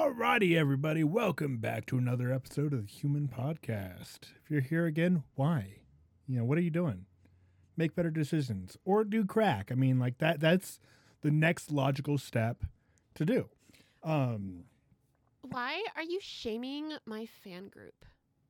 Alrighty, everybody, welcome back to another episode of the Human Podcast. If you're here again, why? What are you doing? Make better decisions or do crack. I mean, like that's the next logical step to do. Why are you shaming my fan group?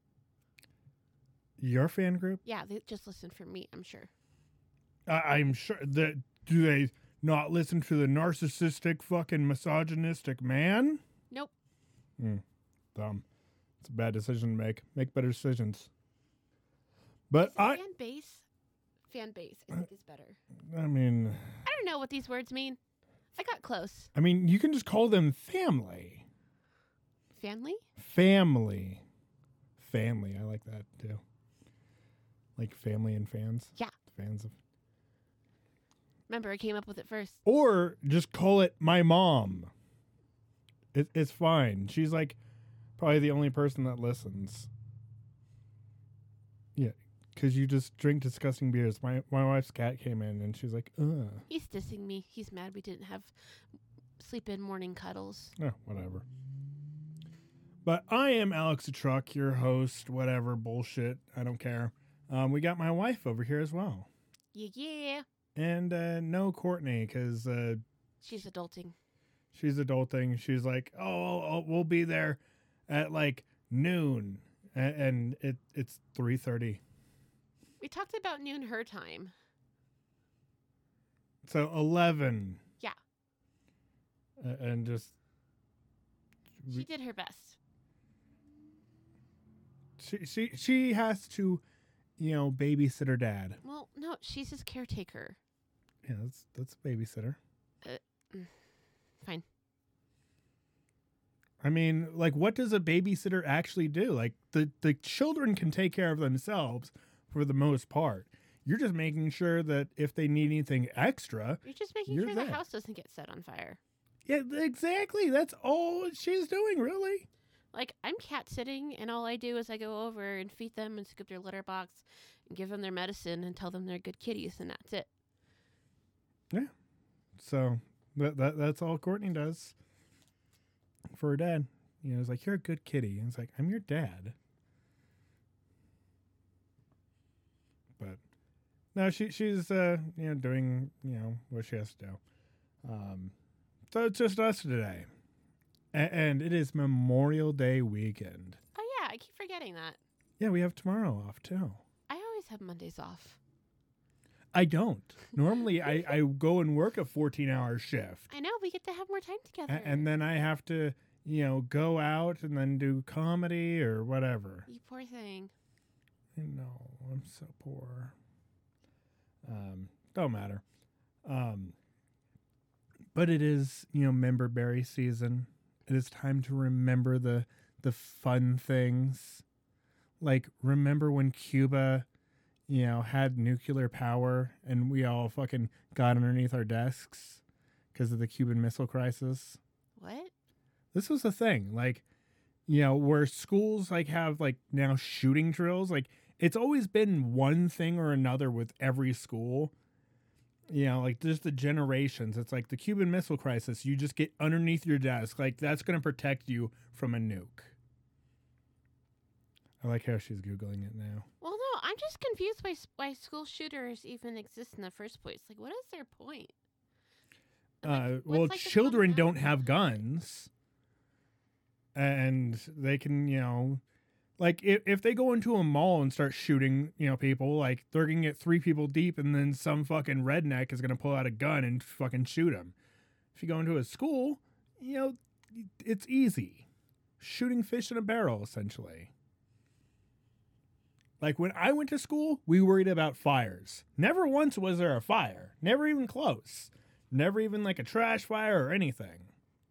Your fan group? Yeah, they just listen for me, I'm sure. I'm sure that do they not listen to the narcissistic fucking misogynistic man? Nope. Dumb. It's a bad decision to make. Make better decisions. But fan base, I think is better. I mean, I don't know what these words mean. I got close. I mean, you can just call them family. Family? Family. I like that too. Like family and fans. Yeah. Fans of. Remember, I came up with it first. Or just call it my mom. It's fine. She's like probably the only person that listens. Yeah, because you just drink disgusting beers. My wife's cat came in and she's like, ugh. He's dissing me. He's mad we didn't have sleep-in morning cuddles. Oh, whatever. But I am Alex the Truck, your host, whatever, bullshit. I don't care. We got my wife over here as well. Yeah. And no Courtney, because she's adulting. She's adulting. She's like, oh, we'll be there at like noon. And it's 3:30. We talked about noon her time. So 11. Yeah. And just... She did her best. She has to, babysit her dad. Well, no, she's his caretaker. Yeah, that's babysitter. Fine. I mean, like, what does a babysitter actually do? Like, the children can take care of themselves for the most part. You're just making sure that if they need anything extra, you're just making sure the house doesn't get set on fire. Yeah, exactly. That's all she's doing, really. Like, I'm cat sitting, and all I do is I go over and feed them and scoop their litter box and give them their medicine and tell them they're good kitties, and that's it. Yeah. So that's all Courtney does for her dad. It's like, you're a good kitty. And it's like, I'm your dad. But no, she's doing what she has to do. So it's just us today. And it is Memorial Day weekend. Oh, yeah. I keep forgetting that. Yeah, we have tomorrow off, too. I always have Mondays off. I don't. Normally, I go and work a 14-hour shift. I know. We get to have more time together. And then I have to, go out and then do comedy or whatever. You poor thing. I know. I'm so poor. Don't matter. But it is, member berry season. It is time to remember the fun things. Like, remember when Cuba, had nuclear power and we all fucking got underneath our desks because of the Cuban Missile Crisis? What? This was a thing. Like, where schools like have like now shooting drills. Like, it's always been one thing or another with every school. Like just the generations. It's like the Cuban Missile Crisis. You just get underneath your desk. Like, that's going to protect you from a nuke. I like how she's Googling it now. Well, no, I'm just confused why school shooters even exist in the first place. Like, what is their point? Well, children don't have guns. And they can, like, if they go into a mall and start shooting, people, like, they're going to get 3 people deep and then some fucking redneck is going to pull out a gun and fucking shoot them. If you go into a school, it's easy. Shooting fish in a barrel, essentially. Like, when I went to school, we worried about fires. Never once was there a fire. Never even close. Never even, like, a trash fire or anything.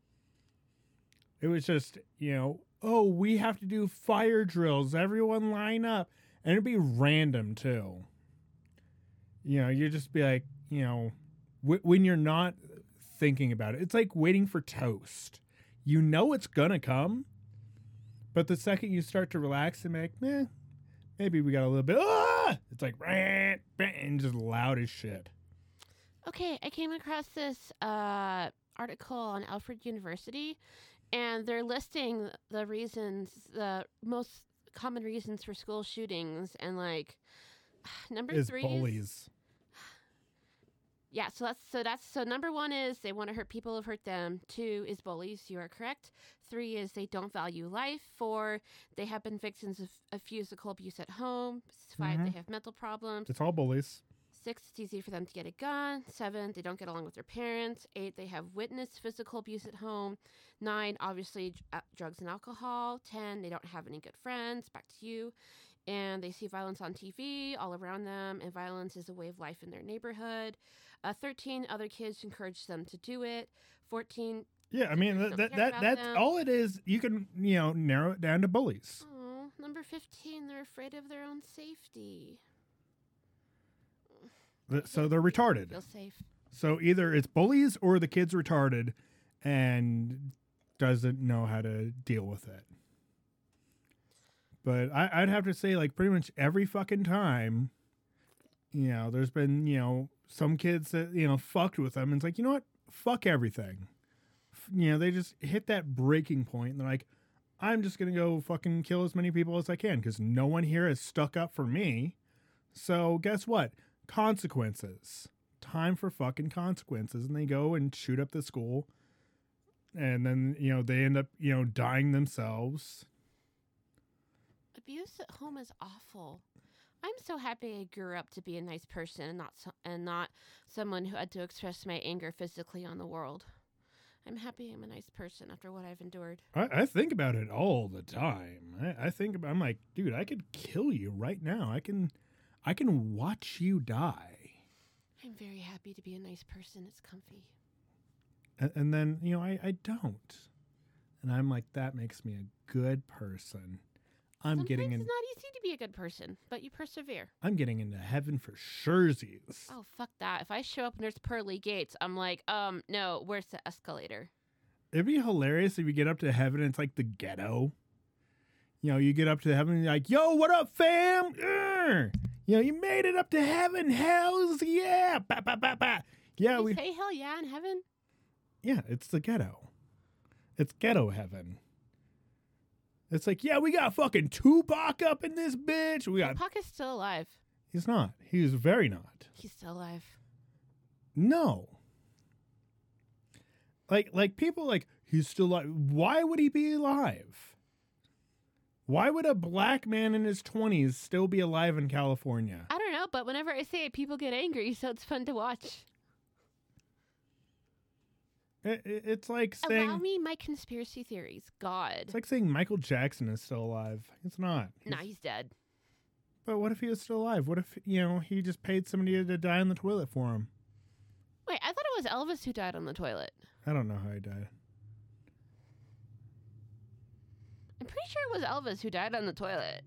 It was just, oh, we have to do fire drills. Everyone line up. And it'd be random, too. You'd just be like, when you're not thinking about it. It's like waiting for toast. It's going to come. But the second you start to relax and be like, maybe we got a little bit. It's like, and just loud as shit. Okay, I came across this article on Alfred University, and they're listing the most common reasons for school shootings, and like number Is 3 bullies. Yeah, so number 1 is they want to hurt people who hurt them. 2 is bullies. You are correct. 3 is they don't value life. 4, they have been victims of physical abuse at home. 5, they have mental problems. It's all bullies. 6, it's easy for them to get a gun. 7, they don't get along with their parents. 8, they have witnessed physical abuse at home. 9, obviously drugs and alcohol. 10, they don't have any good friends. Back to you. And they see violence on TV all around them, and violence is a way of life in their neighborhood. 13, other kids encourage them to do it. 14, Yeah, I mean that's them. all it is. You can narrow it down to bullies. oh, number 15, they're afraid of their own safety. So they're retarded. Feel safe. So either it's bullies or the kid's retarded and doesn't know how to deal with it. But I'd have to say, like, pretty much every fucking time, there's been, some kids that, fucked with them. And it's like, you know what? Fuck everything. They just hit that breaking point. And they're like, I'm just going to go fucking kill as many people as I can because no one here has stuck up for me. So guess what? Consequences. Time for fucking consequences. And they go and shoot up the school. And then, they end up, dying themselves. Abuse at home is awful. I'm so happy I grew up to be a nice person and not someone who had to express my anger physically on the world. I'm happy I'm a nice person after what I've endured. I think about it all the time. I'm like, dude, I could kill you right now. I can watch you die. I'm very happy to be a nice person. It's comfy. And then, I don't. And I'm like, that makes me a good person. Sometimes it's not easy to be a good person, but you persevere. I'm getting into heaven for surezies. Oh, fuck that. If I show up and there's pearly gates, I'm like, no, where's the escalator? It'd be hilarious if you get up to heaven and it's like the ghetto. You get up to heaven and you're like, yo, what up, fam? You made it up to heaven. Hells yeah. Bah, bah, bah, bah. Yeah, you say hell yeah in heaven? Yeah, it's the ghetto. It's ghetto heaven. It's like, yeah, we got fucking Tupac up in this bitch. Tupac is still alive. He's not. He's very not. He's still alive. No. Like people like, he's still alive. Why would he be alive? Why would a black man in his 20s still be alive in California? I don't know, but whenever I say it, people get angry, so it's fun to watch. It's like saying... Allow me my conspiracy theories. God. It's like saying Michael Jackson is still alive. It's not. Nah, he's dead. But what if he was still alive? What if, he just paid somebody to die on the toilet for him? Wait, I thought it was Elvis who died on the toilet. I don't know how he died. I'm pretty sure it was Elvis who died on the toilet.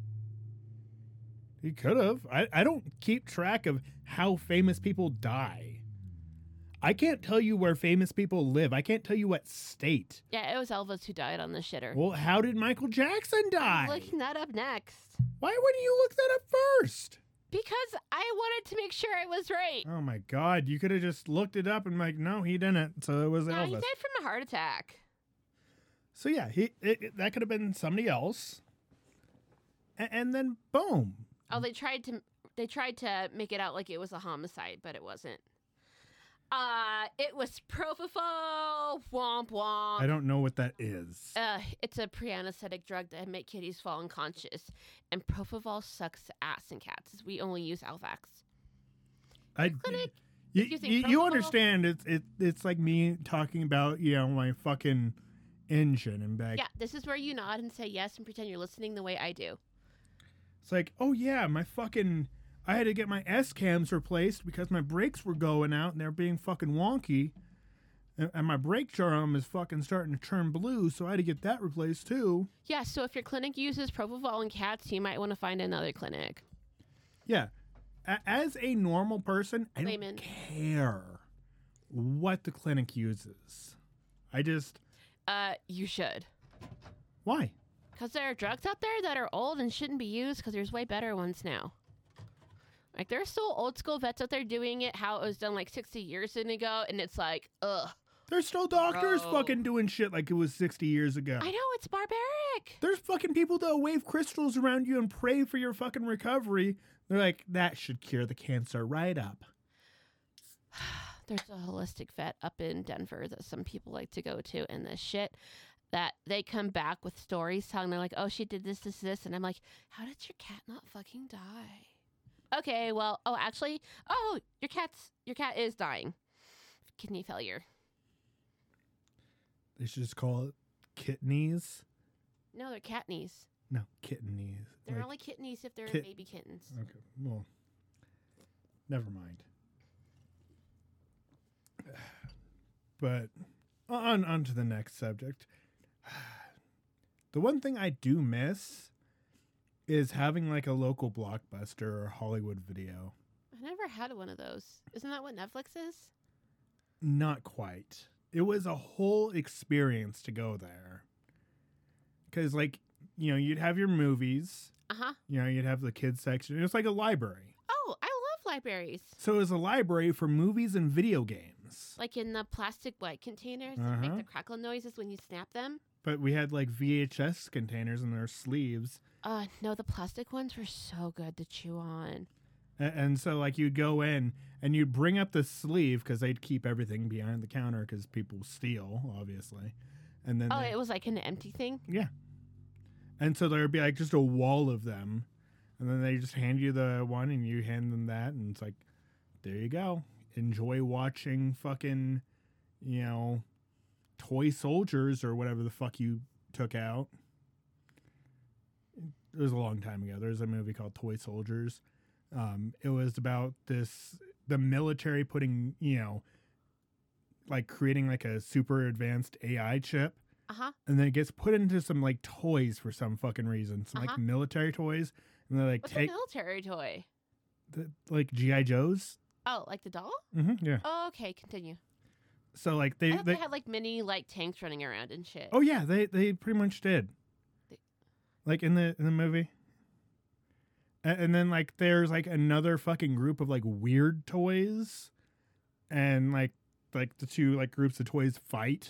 He could have. I don't keep track of how famous people die. I can't tell you where famous people live. I can't tell you what state. Yeah, it was Elvis who died on the shitter. Well, how did Michael Jackson die? I'm looking that up next. Why wouldn't you look that up first? Because I wanted to make sure I was right. Oh my God, you could have just looked it up and like, no, he didn't. So it was No, Elvis. he died from a heart attack. So yeah, that could have been somebody else. And then boom. Oh, they tried to make it out like it was a homicide, but it wasn't. It was propofol. Womp womp. I don't know what that is. It's a pre-anesthetic drug that make kitties fall unconscious, and propofol sucks ass in cats. We only use Alvax. You understand? It's like me talking about my fucking engine and back. Yeah, this is where you nod and say yes and pretend you're listening the way I do. It's like, oh yeah, I had to get my S-cams replaced because my brakes were going out and they're being fucking wonky. And my brake drum is fucking starting to turn blue, so I had to get that replaced too. Yeah, so if your clinic uses propofol in cats, you might want to find another clinic. Yeah. As a normal person, I don't care what the clinic uses. You should. Why? Because there are drugs out there that are old and shouldn't be used because there's way better ones now. Like, there are still old school vets out there doing it how it was done like 60 years ago, and it's like, ugh. There's still doctors Bro. fucking doing shit like it was 60 years ago. I know, it's barbaric. There's fucking people that wave crystals around you and pray for your fucking recovery. They're like, that should cure the cancer right up. There's a holistic vet up in Denver that some people like to go to, and the shit that they come back with stories telling they're like, oh, she did this, and I'm like, how did your cat not fucking die? Okay, well, actually, your cat is dying. Kidney failure. They should just call it kidneys. No, they're cat knees. No, kidneys. They're Like, only kidneys if they're kit- baby kittens. okay, well, never mind. But on to the next subject. The one thing I do miss is having like a local Blockbuster or Hollywood Video. I never had one of those. Isn't that what Netflix is? Not quite. It was a whole experience to go there. Because, like, you'd have your movies. Uh-huh. You'd have the kids section. It was like a library. Oh, I love libraries. So it was a library for movies and video games. Like in the plastic white containers that make the crackle noises when you snap them. But we had, like, VHS containers in their sleeves. No, the plastic ones were so good to chew on. And so, like, you'd go in and you'd bring up the sleeve because they'd keep everything behind the counter because people steal, obviously. And then it was like an empty thing? Yeah. And so there would be, like, just a wall of them. And then they just hand you the one and you hand them that. And it's like, there you go. Enjoy watching fucking, Toy Soldiers or whatever the fuck you took out. It was a long time ago. There's a movie called Toy Soldiers. It was about the military putting, like creating like a super advanced AI chip. Uh-huh. And then it gets put into some like toys for some fucking reason. Some like military toys. And they like What's a military toy? Like G.I. Joes. Oh, like the doll? Mm-hmm, yeah. Oh, okay, continue. So like I thought they had like mini like tanks running around and shit. Oh yeah, they pretty much did. Like in the movie. And then like there's like another fucking group of like weird toys, and like the two like groups of toys fight.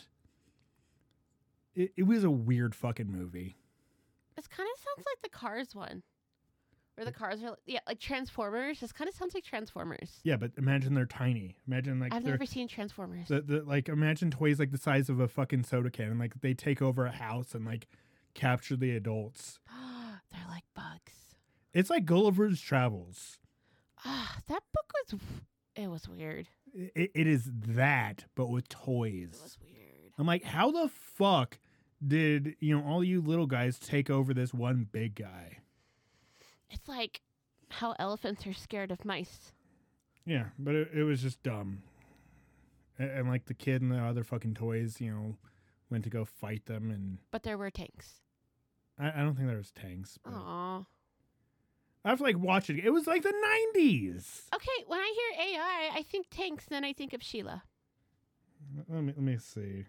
It was a weird fucking movie. This kind of sounds like the Cars one. Where the cars are, like Transformers. This kind of sounds like Transformers. Yeah, but imagine they're tiny. Imagine like I've never seen Transformers. Like imagine toys like the size of a fucking soda can, and like they take over a house and like capture the adults. They're like bugs. It's like Gulliver's Travels. That book was weird. It is that, but with toys. It was weird. I'm like, how the fuck did all you little guys take over this one big guy? It's like how elephants are scared of mice. Yeah, but it was just dumb. And like the kid and the other fucking toys, went to go fight them, but there were tanks. I don't think there was tanks. Aww. I have to like watch it. It was like the 90s. Okay, when I hear AI, I think tanks, then I think of Sheila. Let me see.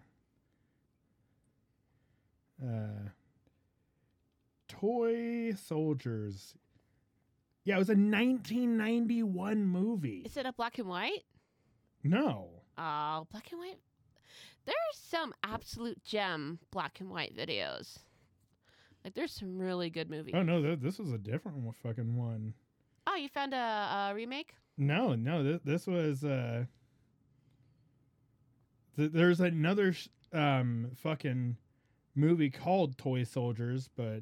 Toy Soldiers. Yeah, it was a 1991 movie. Is it a black and white? No. Oh, black and white. There's some absolute gem black and white videos. Like, there's some really good movies. Oh, no, this was a different fucking one. Oh, you found a remake? No, this was, there's another, fucking movie called Toy Soldiers, but,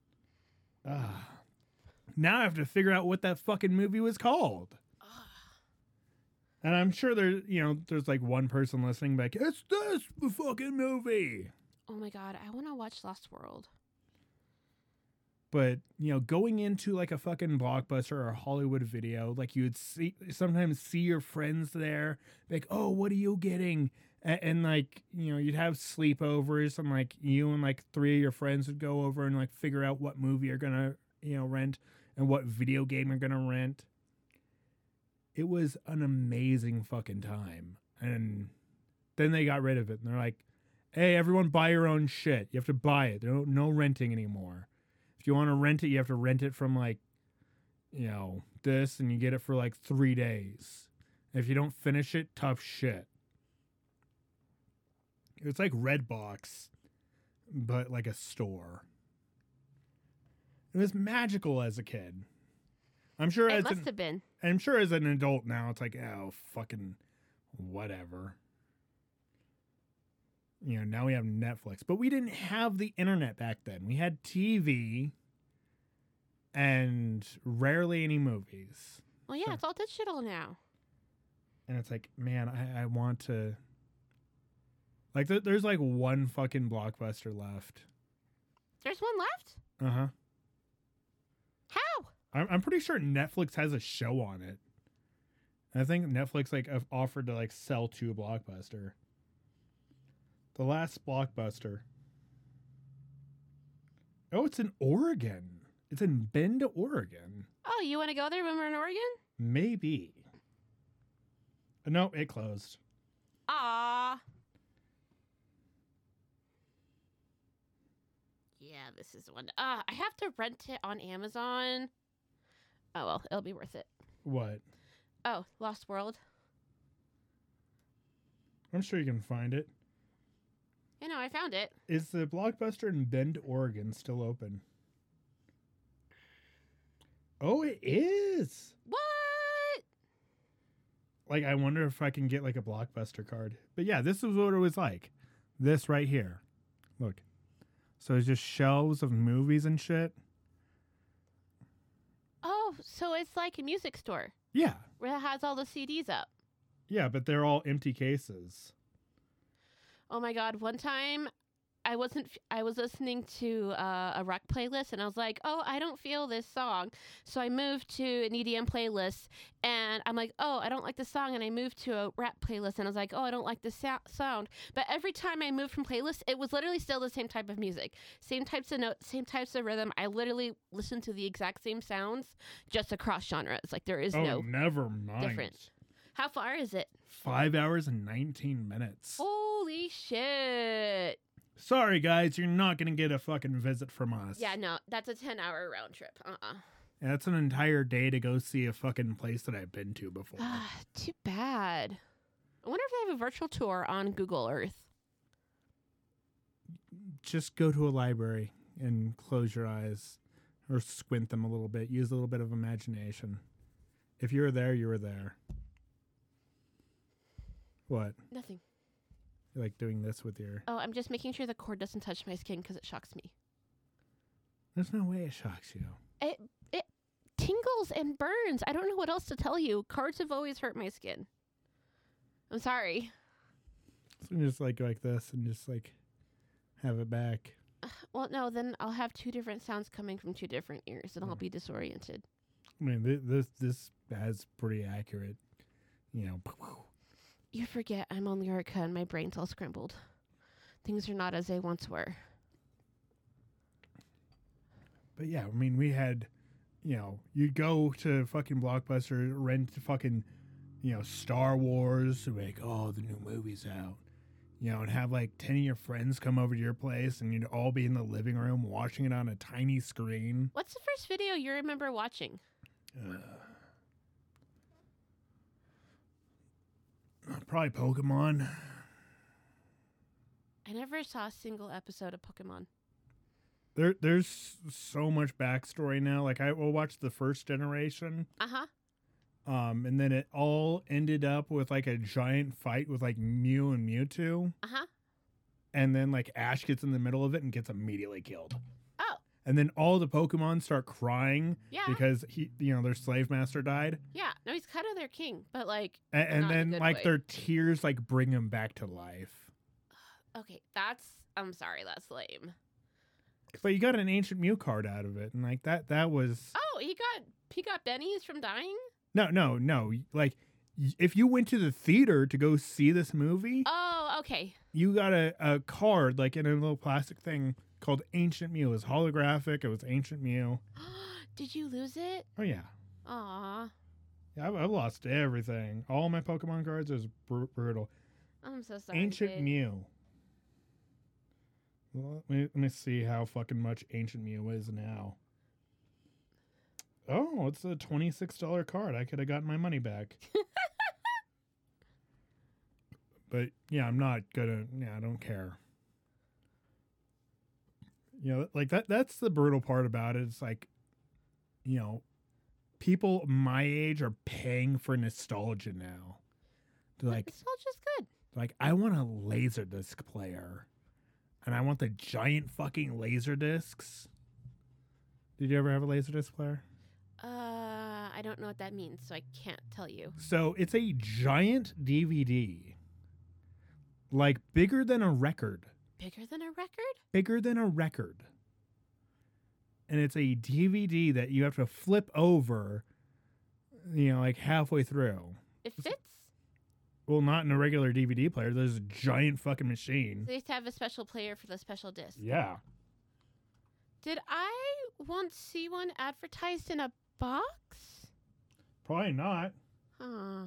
now I have to figure out what that fucking movie was called. And I'm sure there's like one person listening back, it's this fucking movie. Oh my God, I want to watch Lost World. But, going into like a fucking Blockbuster or a Hollywood Video, like you would sometimes see your friends there, like, oh, what are you getting? And like, you'd have sleepovers and like you and like three of your friends would go over and like figure out what movie you're going to, rent and what video game you're going to rent. It was an amazing fucking time. And then they got rid of it and they're like, hey, everyone buy your own shit. You have to buy it. There's no renting anymore. If you want to rent it, you have to rent it from like, this, and you get it for like 3 days. If you don't finish it, tough shit. It was like Redbox, but like a store. It was magical as a kid. I'm sure It must have been. I'm sure as an adult now, it's like, oh, fucking whatever. You know, now we have Netflix, but we didn't have the internet back then. We had TV and rarely any movies. Well, yeah, So- it's all digital now. And it's like, man, I want to. Like, there's like one fucking Blockbuster left. There's one left? Uh huh. How? I'm pretty sure Netflix has a show on it. I think Netflix like have offered to like sell to Blockbuster. The last Blockbuster. Oh, it's in Oregon. It's in Bend, Oregon. Oh, you want to go there when we're in Oregon? Maybe. No, it closed. Ah. Yeah, this is one. I have to rent it on Amazon. Oh, well, it'll be worth it. What? Oh, Lost World. I'm sure you can find it. You know, I found it. Is the Blockbuster in Bend, Oregon still open? Oh, it is. What? Like, I wonder if I can get like a Blockbuster card. But yeah, this is what it was like. This right here. Look. So it's just shelves of movies and shit. Oh, so it's like a music store Yeah. where it has all the CDs up. Yeah, but they're all empty cases. Oh my God! One time, I was listening to a rock playlist, and I was like, "Oh, I don't feel this song," so I moved to an EDM playlist, and I'm like, "Oh, I don't like this song," and I moved to a rap playlist, and I was like, "Oh, I don't like this sound." But every time I moved from playlist, it was literally still the same type of music, same types of notes, same types of rhythm. I literally listened to the exact same sounds, just across genres. Like there is no never mind. difference. How far is it? 5 hours and 19 minutes. Holy shit! Sorry, guys, you're not going to get a fucking visit from us. Yeah, no, that's a 10-hour round trip. That's an entire day to go see a fucking place that I've been to before. Too bad. I wonder if they have a virtual tour on Google Earth. Just go to a library and close your eyes or squint them a little bit. Use a little bit of imagination. If you were there, you were there. What? Nothing. You like doing this with your... Oh, I'm just making sure the cord doesn't touch my skin because it shocks me. There's no way it shocks you. It tingles and burns. I don't know what else to tell you. Cords have always hurt my skin. I'm sorry. So you just like go like this and just like have it back. Well, no, then I'll have two different sounds coming from two different ears, and I'll be disoriented. I mean, this has pretty accurate, you know... You forget I'm on Lyrica and my brain's all scrambled. Things are not as they once were. But yeah, I mean, we had, you know, you'd go to fucking Blockbuster, rent fucking, you know, Star Wars, and be like, oh, the new movie's out. You know, and have like 10 of your friends come over to your place, and you'd all be in the living room watching it on a tiny screen. What's the first video you remember watching? Probably Pokemon. I never saw a single episode of Pokemon. There's so much backstory now. Like, I will watch the first generation. Uh-huh. And then it all ended up with like a giant fight with like Mew and Mewtwo. Uh-huh. And then like Ash gets in the middle of it and gets immediately killed. Oh. And then all the Pokemon start crying Yeah. because their slave master died. Yeah. No, he's kind of their king, but like... And not in a then good like way. their tears like bring him back to life. Okay, that's... I'm sorry, that's lame. But you got an ancient Mew card out of it, and like that was Oh, he got bennies from dying? no. Like if you went to the theater to go see this movie, Oh, okay. you got a card like in a little plastic thing called Ancient Mew. It was holographic. It was Ancient Mew. Did you lose it? Oh yeah. Aw. Yeah, I've lost everything. All my Pokemon cards is brutal. I'm so sorry. Ancient babe. Mew. Well, let me see how fucking much Ancient Mew is now. Oh, it's a $26 card. I could have gotten my money back. But yeah, I'm not gonna. Yeah, I don't care. You know, like that's the brutal part about it. It's like, you know, people my age are paying for nostalgia now. They're like, Nostalgia's good. I want a Laserdisc player, and I want the giant fucking laser discs. Did you ever have a Laserdisc player? I don't know what that means, so I can't tell you. So it's a giant DVD, like bigger than a record. Bigger than a record? Bigger than a record. And it's a DVD that you have to flip over, you know, like halfway through. It fits? Well, not in a regular DVD player. There's a giant fucking machine. They used to have a special player for the special disc. Yeah. Did I once see one advertised in a box? Probably not. Huh.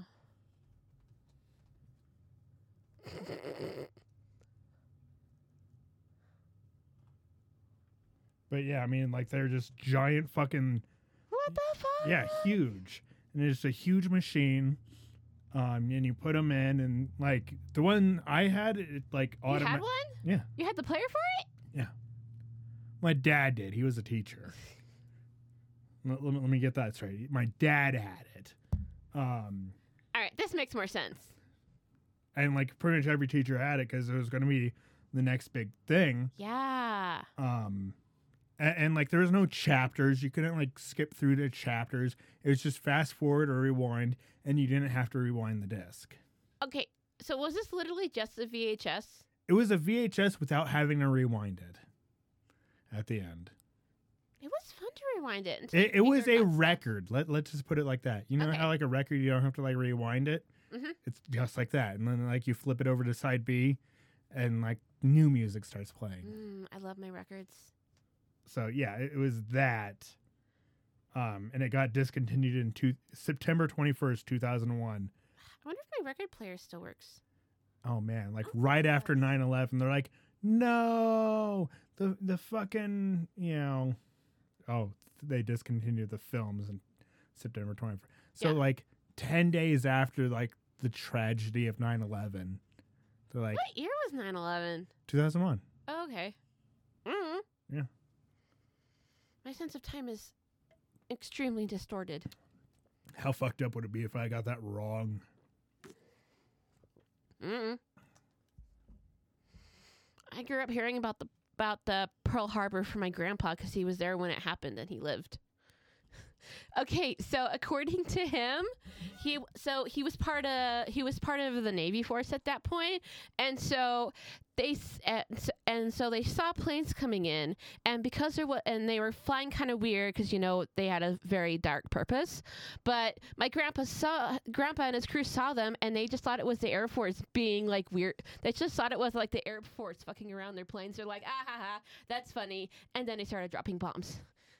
But yeah, I mean, like they're just giant fucking. What the fuck? Yeah, huge. And it's a huge machine. And you put them in, and like the one I had, it like You had one? Yeah, You had the player for it? my dad did. He was a teacher. Let me get that straight. My dad had it. All right, this makes more sense. And like pretty much every teacher had it because it was going to be the next big thing. Yeah. And like there was no chapters. You couldn't like skip through the chapters. It was just fast forward or rewind, and you didn't have to rewind the disc. Okay, so was this literally just a VHS? It was a VHS without having to rewind it at the end. It was fun to rewind it. It was a record. Let's just put it like that. You know Okay. how like a record, you don't have to like rewind it? Mhm. It's just like that. And then like you flip it over to side B, and like new music starts playing. I love my records. So yeah, it was that. And it got discontinued in September 21st, 2001. I wonder if my record player still works. Oh man, like right after 9/11, they're like, no, the fucking, you know, they discontinued the films in September 21st. So Yeah. like 10 days after like the tragedy of 9/11, they're like, What year was 9/11? 2001. Oh, okay. Yeah. My sense of time is extremely distorted. How fucked up would it be if I got that wrong? I grew up hearing about the Pearl Harbor from my grandpa because he was there when it happened and he lived. Okay, so according to him, he was part of the Navy force at that point, and so they saw planes coming in, and because they were flying kind of weird because they had a very dark purpose, but my grandpa and his crew saw them, and they just thought it was the Air Force being like weird. They just thought it was like the Air Force fucking around their planes. They're like, ah ha ha, that's funny, and then they started dropping bombs.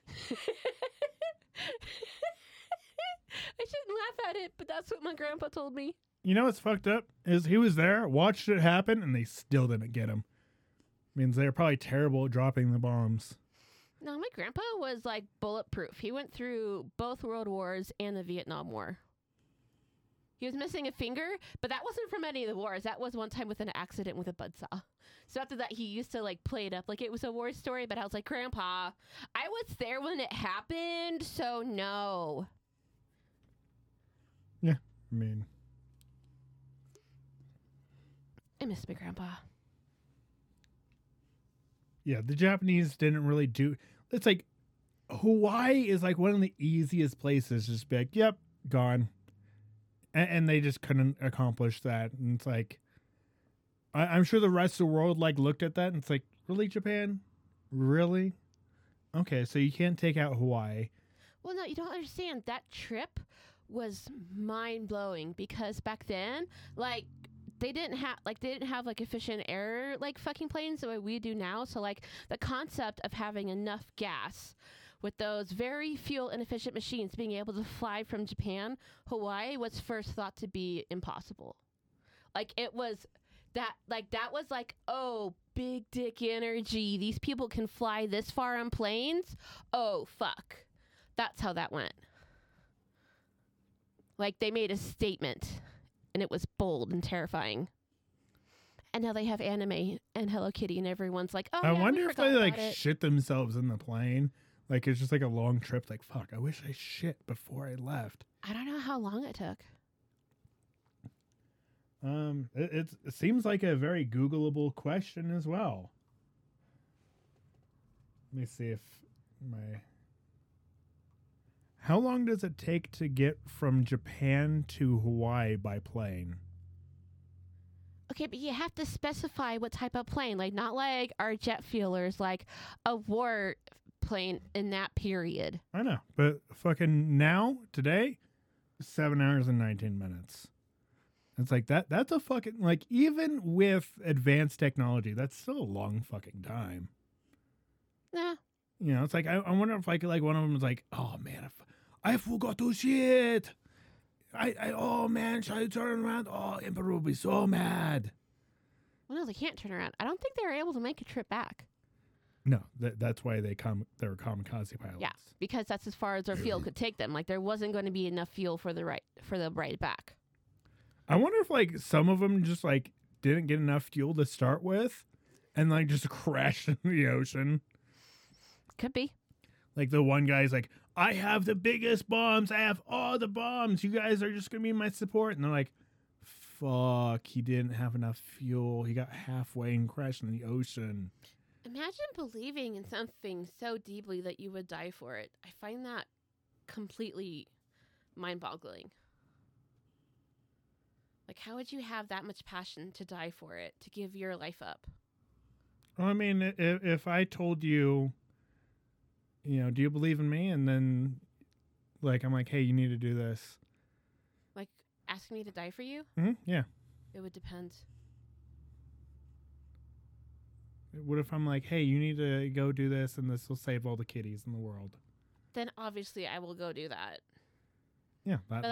I shouldn't laugh at it, but that's what my grandpa told me. You know what's fucked up is he was there, watched it happen, and they still didn't get him. Means they're probably terrible at dropping the bombs. No, my grandpa was like bulletproof. He went through both World Wars and the Vietnam War. He was missing a finger, but that wasn't from any of the wars. That was one time with an accident with a buzzsaw. So after that, he used to like play it up like it was a war story, but I was like, Grandpa, I was there when it happened, so no. Yeah, I mean, I miss my grandpa. yeah, the Japanese didn't really do. It's like Hawaii is like one of the easiest places. Just be like, yep, gone, and they just couldn't accomplish that. And it's like, I'm sure the rest of the world like looked at that and it's like, really, Japan, really? Okay, so you can't take out Hawaii. Well, no, you don't understand. That trip was mind-blowing because back then, like, they didn't have like efficient air like fucking planes the way we do now. So like the concept of having enough gas with those very fuel inefficient machines being able to fly from Japan, Hawaii was first thought to be impossible. Like it was that was like, oh, big dick energy. These people can fly this far on planes. Oh, fuck. That's how that went. Like they made a statement and it was bold and terrifying. And now they have anime and Hello Kitty, and everyone's like, "Oh, I yeah, we wonder if forgot they about like it." shit themselves in the plane. Like it's just like a long trip. Like fuck, I wish I shit before I left. I don't know how long it took. It seems like a very Googleable question as well. Let me see if my. How long does it take to get from Japan to Hawaii by plane? Okay, but you have to specify what type of plane. Like, not like our jet fuelers, like a war plane in that period. I know, but fucking now, today, 7 hours and 19 minutes. It's like that's a fucking, like, even with advanced technology, that's still a long fucking time. Nah. You know, it's like, I wonder if like one of them was like, oh man, I forgot to shit. Oh man, should I turn around? Oh, Emperor will be so mad. Well, no, they can't turn around. I don't think they were able to make a trip back. No, that's why they were kamikaze pilots. Yeah, because that's as far as their fuel could take them. Like, there wasn't going to be enough fuel for the ride back. I wonder if like some of them just like didn't get enough fuel to start with, and like just crashed in the ocean. Could be. Like the one guy's like, I have the biggest bombs. I have all the bombs. You guys are just gonna be my support. And they're like, fuck, he didn't have enough fuel. He got halfway and crashed in the ocean. Imagine believing in something so deeply that you would die for it. I find that completely mind-boggling. Like, how would you have that much passion to die for it, to give your life up? Well, I mean, if I told you, you know, do you believe in me? And then, like, I'm like, hey, you need to do this. Like, asking me to die for you? Mm-hmm. Yeah. It would depend. What if I'm like, hey, you need to go do this, and this will save all the kitties in the world? Then obviously I will go do that. Yeah, But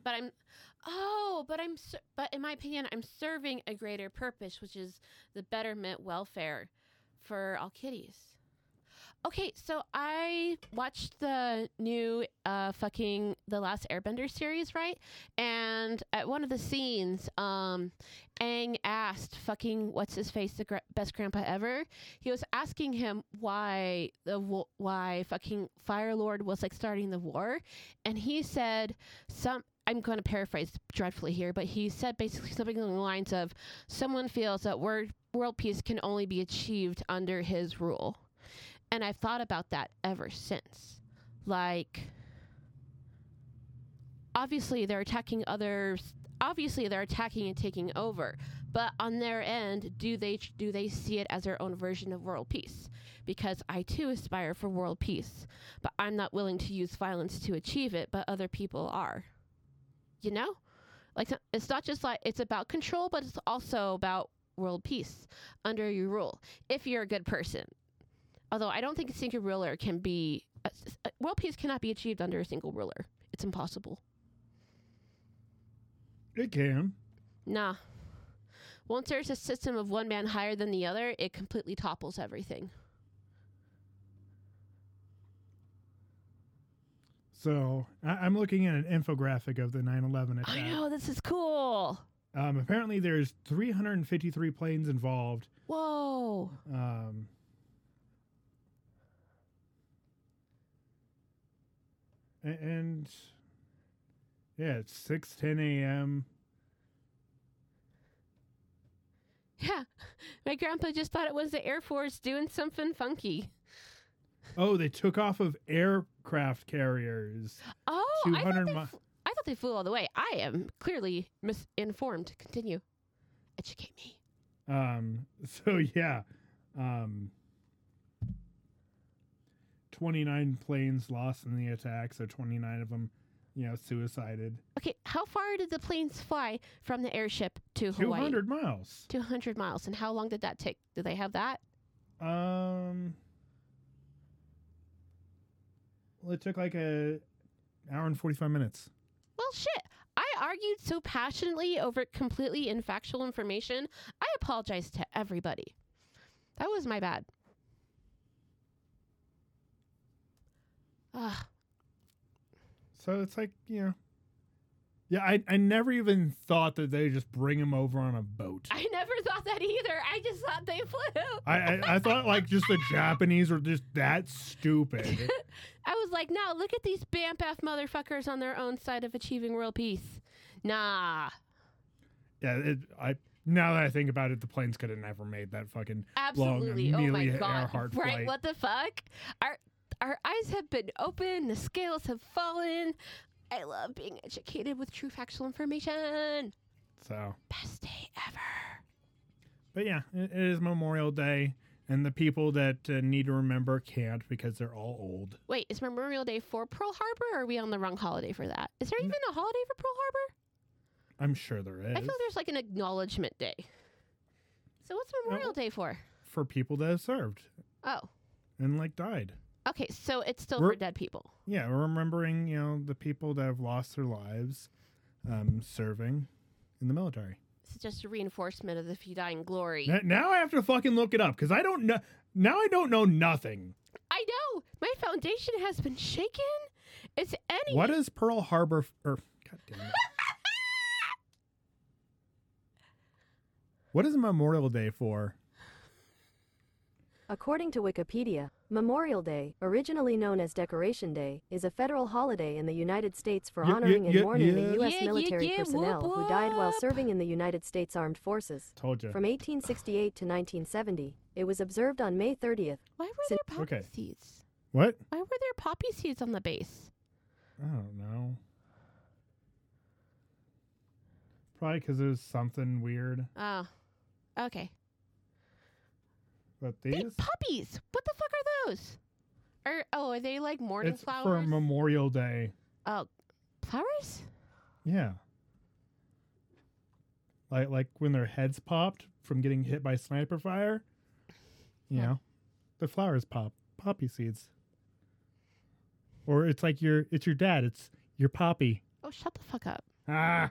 in my opinion, I'm serving a greater purpose, which is the betterment welfare for all kitties. Okay, so I watched the new The Last Airbender series, right? And at one of the scenes, Aang asked what's his face, the best grandpa ever. He was asking him why fucking Fire Lord was like starting the war, and he said I'm going to paraphrase dreadfully here, but he said basically something along the lines of, someone feels that world peace can only be achieved under his rule. And I've thought about that ever since. Like, obviously they're attacking others. Obviously they're attacking and taking over. But on their end, do they see it as their own version of world peace? Because I too aspire for world peace, but I'm not willing to use violence to achieve it, but other people are. You know? Like, it's not just like it's about control, but it's also about world peace under your rule. If you're a good person. Although I don't think a single ruler can be... world peace cannot be achieved under a single ruler. It's impossible. it can. Nah. Once there's a system of one man higher than the other, it completely topples everything. So I'm looking at an infographic of the 9/11 attack. I know, this is cool. Apparently there's 353 planes involved. Whoa. And yeah, it's 6:10 a.m. Yeah. My grandpa just thought it was the Air Force doing something funky. Oh, they took off of aircraft carriers. Oh, 200 I thought they flew all the way. I am clearly misinformed. Continue. Educate me. So yeah. 29 planes lost in the attack, so 29 of them, suicided. Okay, how far did the planes fly from the airship to Hawaii? 200 miles. 200 miles. And how long did that take? Do they have that? Well, it took like an hour and 45 minutes. Well, shit. I argued so passionately over completely infactual information. I apologize to everybody. That was my bad. Ugh. So it's like, yeah, Yeah, I never even thought that they just bring him over on a boat. I never thought that either. I just thought they flew. I thought like just the Japanese were just that stupid. I was like, no, look at these BAMF motherfuckers on their own side of achieving world peace. Nah. Yeah, now that I think about it, the planes could have never made that fucking Absolutely. long Oh my Amelia God. Earhart Right? flight. What the fuck? Our eyes have been opened. The scales have fallen. I love being educated with true factual information. So, Best day ever. but yeah, it is Memorial Day, and the people that need to remember can't because they're all old. Wait, is Memorial Day for Pearl Harbor, or are we on the wrong holiday for that? Is there even a holiday for Pearl Harbor? I'm sure there is. I feel there's like an acknowledgement day. So what's Memorial Day for? For people that have served Oh, and like died. okay. So it's still We're- for dead people. Yeah, we're remembering, the people that have lost their lives serving in the military. It's just a reinforcement of the few die in glory. Now I have to fucking look it up because I don't know. Now I don't know nothing. I know. My foundation has been shaken. It's any. What is Pearl Harbor? God damn it. What is Memorial Day for? According to Wikipedia, Memorial Day, originally known as Decoration Day, is a federal holiday in the United States for honoring and mourning the U.S. military personnel who died while serving in the United States Armed Forces. Told you. From 1868 to 1970, it was observed on May 30th. Why were there poppy Okay. seeds? What? Why were there poppy seeds on the base? I don't know. Probably because it was something weird. Oh, okay. But Hey, these, puppies. What the fuck are those? Are they like morning it's for flowers? Memorial Day. Oh, flowers? Yeah. Like when their heads popped from getting hit by sniper fire. You Yeah. know, the flowers pop, poppy seeds. Or it's like it's your dad. It's your poppy. Oh, shut the fuck up. Ah.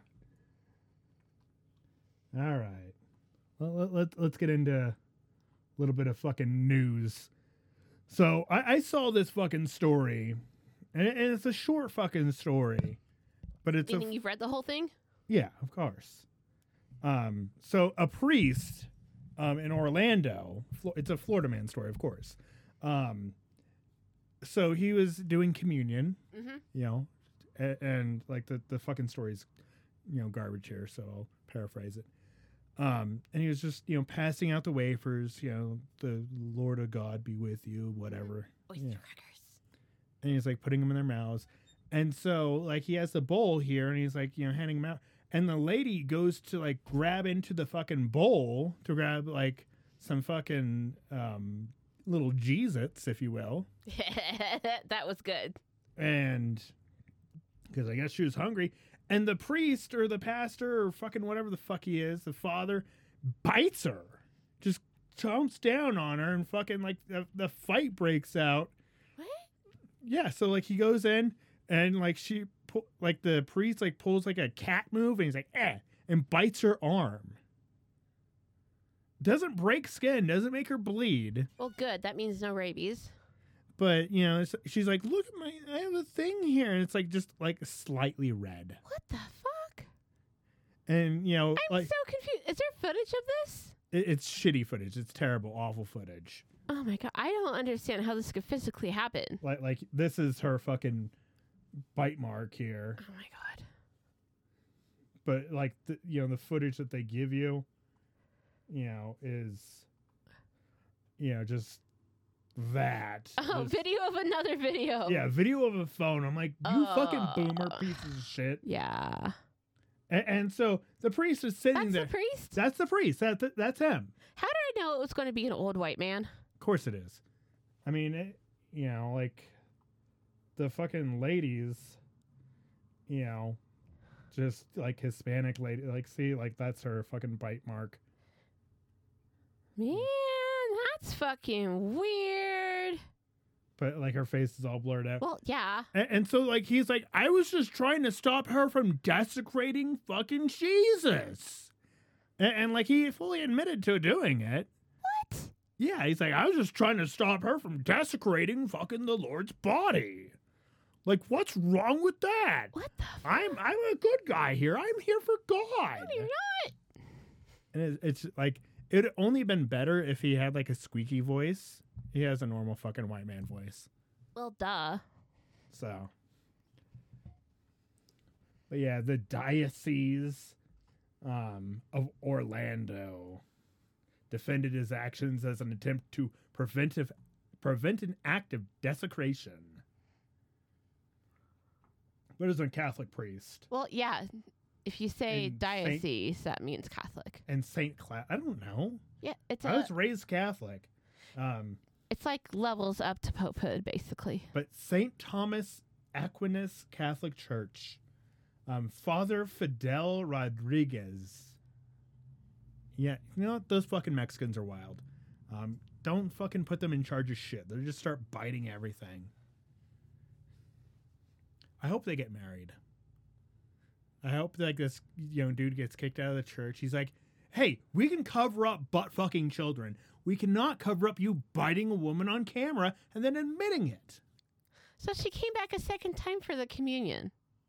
All right. Well, let's get into a little bit of fucking news. So I saw this fucking story, and it's a short fucking story, but it's Meaning you've read the whole thing? yeah, of course. So a priest, in Orlando, it's a Florida man story, of course. So he was doing communion, Mm-hmm. and like the fucking story's, garbage here, so I'll paraphrase it. And he was just, passing out the wafers, the Lord of God be with you, whatever. Oyster Yeah. crackers. And he's like putting them in their mouths. And so like he has the bowl here and he's like, handing them out. And the lady goes to like grab into the fucking bowl to grab like some fucking little Jesus, if you will. That was good. And because I guess she was hungry. And the priest or the pastor or fucking whatever the fuck he is, the father, bites her. Just chomps down on her and fucking like the fight breaks out. What? Yeah, so like he goes in and like the priest like pulls like a cat move and he's like, and bites her arm. Doesn't break skin, doesn't make her bleed. Well, good. That means no rabies. But, she's like, look at I have a thing here. And it's like just like slightly red. What the fuck? And, I'm like so confused. Is there footage of this? it's shitty footage. It's terrible, awful footage. Oh my god. I don't understand how this could physically happen. Like this is her fucking bite mark here. Oh my god. But like, the footage that they give you, is, just that. Oh, Just- video of another video. Yeah, video of a phone. I'm like, you fucking boomer Oh. pieces of shit. Yeah. And so the priest is sitting That's there. the priest? That's the priest. That's him. How did I know it was going to be an old white man? Of course it is. I mean, like the fucking ladies, just like Hispanic lady, like see, like that's her fucking bite mark. Man, that's fucking weird. But like her face is all blurred out. Well, yeah. And so like he's like, I was just trying to stop her from desecrating fucking Jesus. And like he fully admitted to doing it. What? Yeah, he's like, I was just trying to stop her from desecrating fucking the Lord's body. Like, what's wrong with that? What the I'm a good guy here. I'm here for God. No, you're not. And it's like, it'd only been better if he had like a squeaky voice. He has a normal fucking white man voice. Well, duh. So. But yeah, the Diocese of Orlando defended his actions as an attempt to prevent an act of desecration. What is a Catholic priest? Well, yeah. If you say And diocese, that means Catholic. And Saint Clare. I don't know. Yeah, I was raised Catholic. It's like levels up to popehood, basically. But St. Thomas Aquinas Catholic Church, Father Fidel Rodriguez. Yeah, you know what? Those fucking Mexicans are wild. Don't fucking put them in charge of shit. They'll just start biting everything. I hope they get married. I hope like this dude gets kicked out of the church. He's like, hey, we can cover up butt fucking children. We cannot cover up you biting a woman on camera and then admitting it. So she came back a second time for the communion.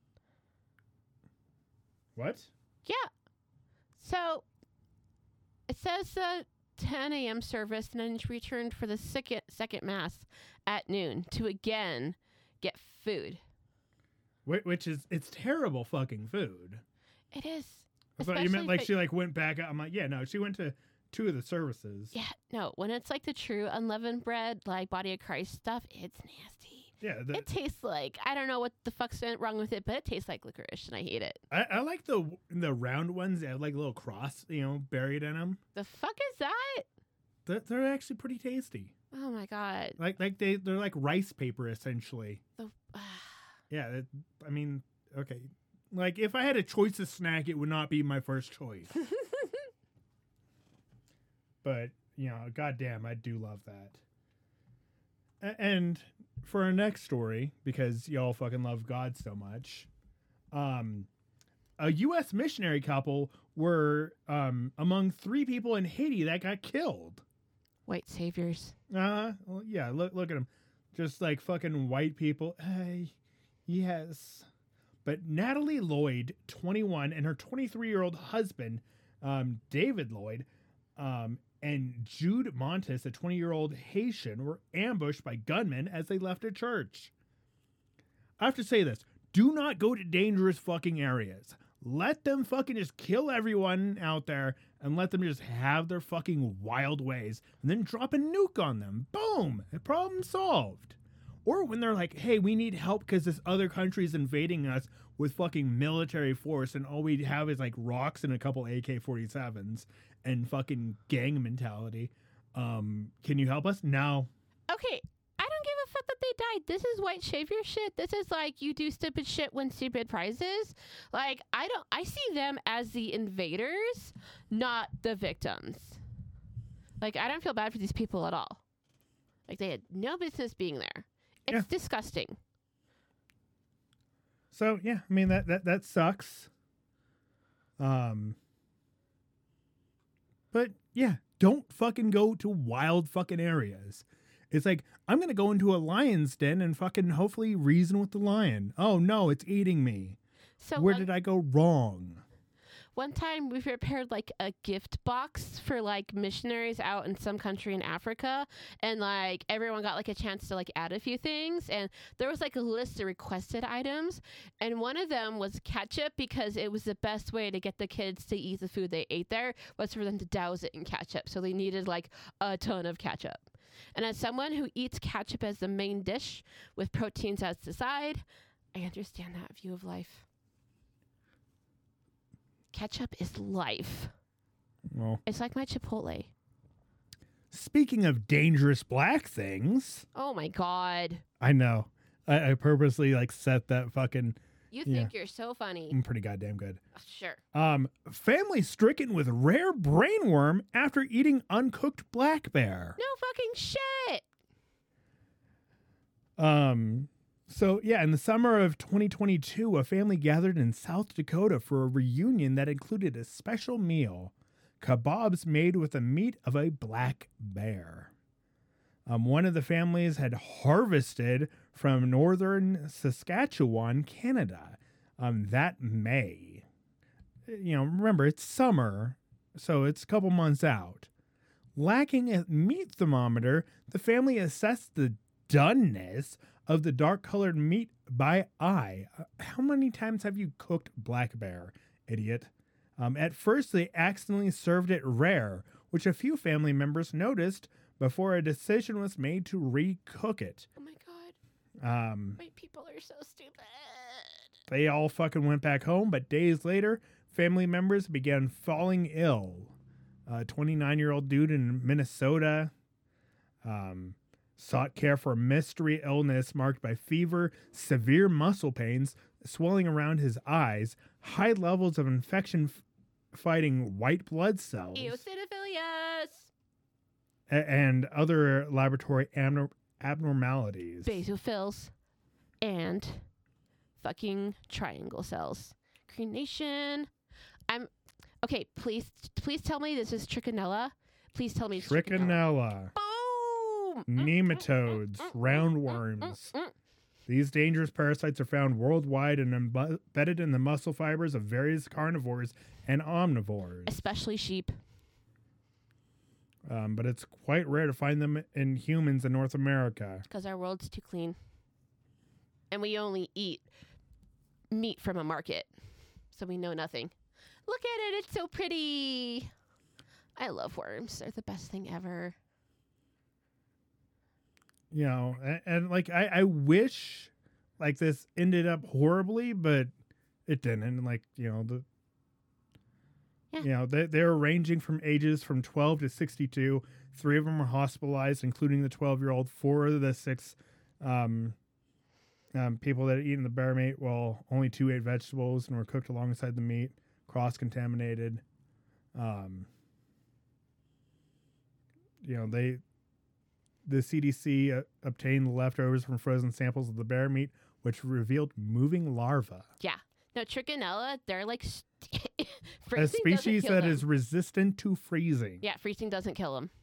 What? Yeah. So it says the 10 a.m. service, and then she returned for the second mass at noon to again get food. Which is, it's terrible fucking food. It is. I thought you meant like she like went back. I'm like, yeah, no, she went to 2 of the services. Yeah, no. When it's like the true unleavened bread, like Body of Christ stuff, it's nasty. Yeah. It tastes like, I don't know what the fuck's wrong with it, but it tastes like licorice, and I hate it. I like the round ones that have like a little cross, buried in them. The fuck is that? They're actually pretty tasty. Oh my God. Like they're like rice paper essentially. Yeah, I mean, okay. Like, if I had a choice of snack, it would not be my first choice. But, goddamn, I do love that. And for our next story, because y'all fucking love God so much, a U.S. missionary couple were among 3 people in Haiti that got killed. White saviors. Well, yeah, look at them. Just like fucking white people. Yes. But Natalie Lloyd, 21, and her 23-year-old husband, David Lloyd, and Jude Montes, a 20-year-old Haitian, were ambushed by gunmen as they left a church. I have to say this. Do not go to dangerous fucking areas. Let them fucking just kill everyone out there and let them just have their fucking wild ways and then drop a nuke on them. Boom! Problem solved. Or when they're like, hey, we need help because this other country is invading us with fucking military force and all we have is like rocks and a couple AK-47s and fucking gang mentality. Can you help us? No. Okay, I don't give a fuck that they died. This is white savior shit. This is like you do stupid shit when stupid prizes. Like, I see them as the invaders, not the victims. Like, I don't feel bad for these people at all. Like, they had no business being there. It's disgusting. So yeah, I mean that sucks. But yeah, don't fucking go to wild fucking areas. It's like, I'm gonna go into a lion's den and fucking hopefully reason with the lion. Oh no, it's eating me. So where did I go wrong? One time we prepared like a gift box for like missionaries out in some country in Africa, and like everyone got like a chance to like add a few things, and there was like a list of requested items, and one of them was ketchup because it was the best way to get the kids to eat the food they ate there was for them to douse it in ketchup. So they needed like a ton of ketchup. And as someone who eats ketchup as the main dish with proteins as the side, I understand that view of life. Ketchup is life. Well, it's like my Chipotle. Speaking of dangerous black things. Oh my God. I know. I purposely like set that fucking. You think you're so funny. I'm pretty goddamn good. Sure. Family stricken with rare brainworm after eating uncooked black bear. No fucking shit. So, yeah, in the summer of 2022, a family gathered in South Dakota for a reunion that included a special meal, kebabs made with the meat of a black bear. One of the families had harvested from northern Saskatchewan, Canada, that May. Remember, it's summer, so it's a couple months out. Lacking a meat thermometer, the family assessed the doneness of the dark-colored meat by eye. How many times have you cooked black bear, idiot? At first, they accidentally served it rare, which a few family members noticed before a decision was made to recook it. Oh my god. White people are so stupid. They all fucking went back home, but days later, family members began falling ill. A 29-year-old dude in Minnesota sought care for a mystery illness marked by fever, severe muscle pains, swelling around his eyes, high levels of infection-fighting white blood cells, eosinophilius, and other laboratory abnormalities. basophils, and fucking triangle cells. Crenation. Okay, please tell me this is trichinella. Please tell me it's Trichinella. Boom! Nematodes, roundworms. These dangerous parasites are found worldwide and embedded in the muscle fibers of various carnivores and omnivores. Especially sheep. But it's quite rare to find them in humans in North America. Because our world's too clean. And we only eat meat from a market. So we know nothing. Look at it. It's so pretty. I love worms. They're the best thing ever. And like, I wish like this ended up horribly, but it didn't. Like, they were ranging from ages from 12 to 62. 3 of them were hospitalized, including the 12-year-old. 4 of the 6 people that had eaten the bear meat, well, only 2 ate vegetables and were cooked alongside the meat, cross-contaminated. The CDC obtained the leftovers from frozen samples of the bear meat, which revealed moving larvae. Yeah. No, trichinella, they're like... a species that is resistant to freezing. Yeah, freezing doesn't kill them.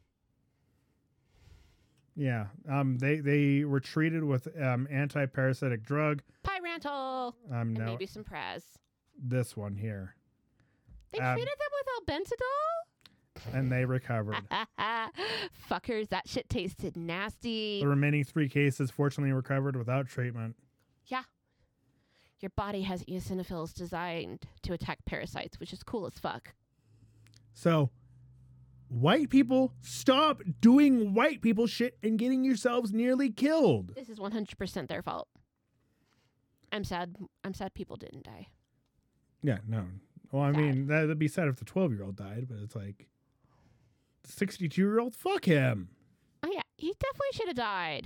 Yeah. They were treated with anti-parasitic drug. Pyrantel. And No, maybe some Praz. this one here. They treated them with albendazole? And they recovered. Fuckers, that shit tasted nasty. The remaining 3 cases fortunately recovered without treatment. Yeah. Your body has eosinophils designed to attack parasites, which is cool as fuck. So, white people, stop doing white people shit and getting yourselves nearly killed. This is 100% their fault. I'm sad people didn't die. Yeah, no. Well, I mean, that'd be sad if the 12-year-old died, but it's like, the 62-year-old, fuck him. Oh, yeah. He definitely should have died.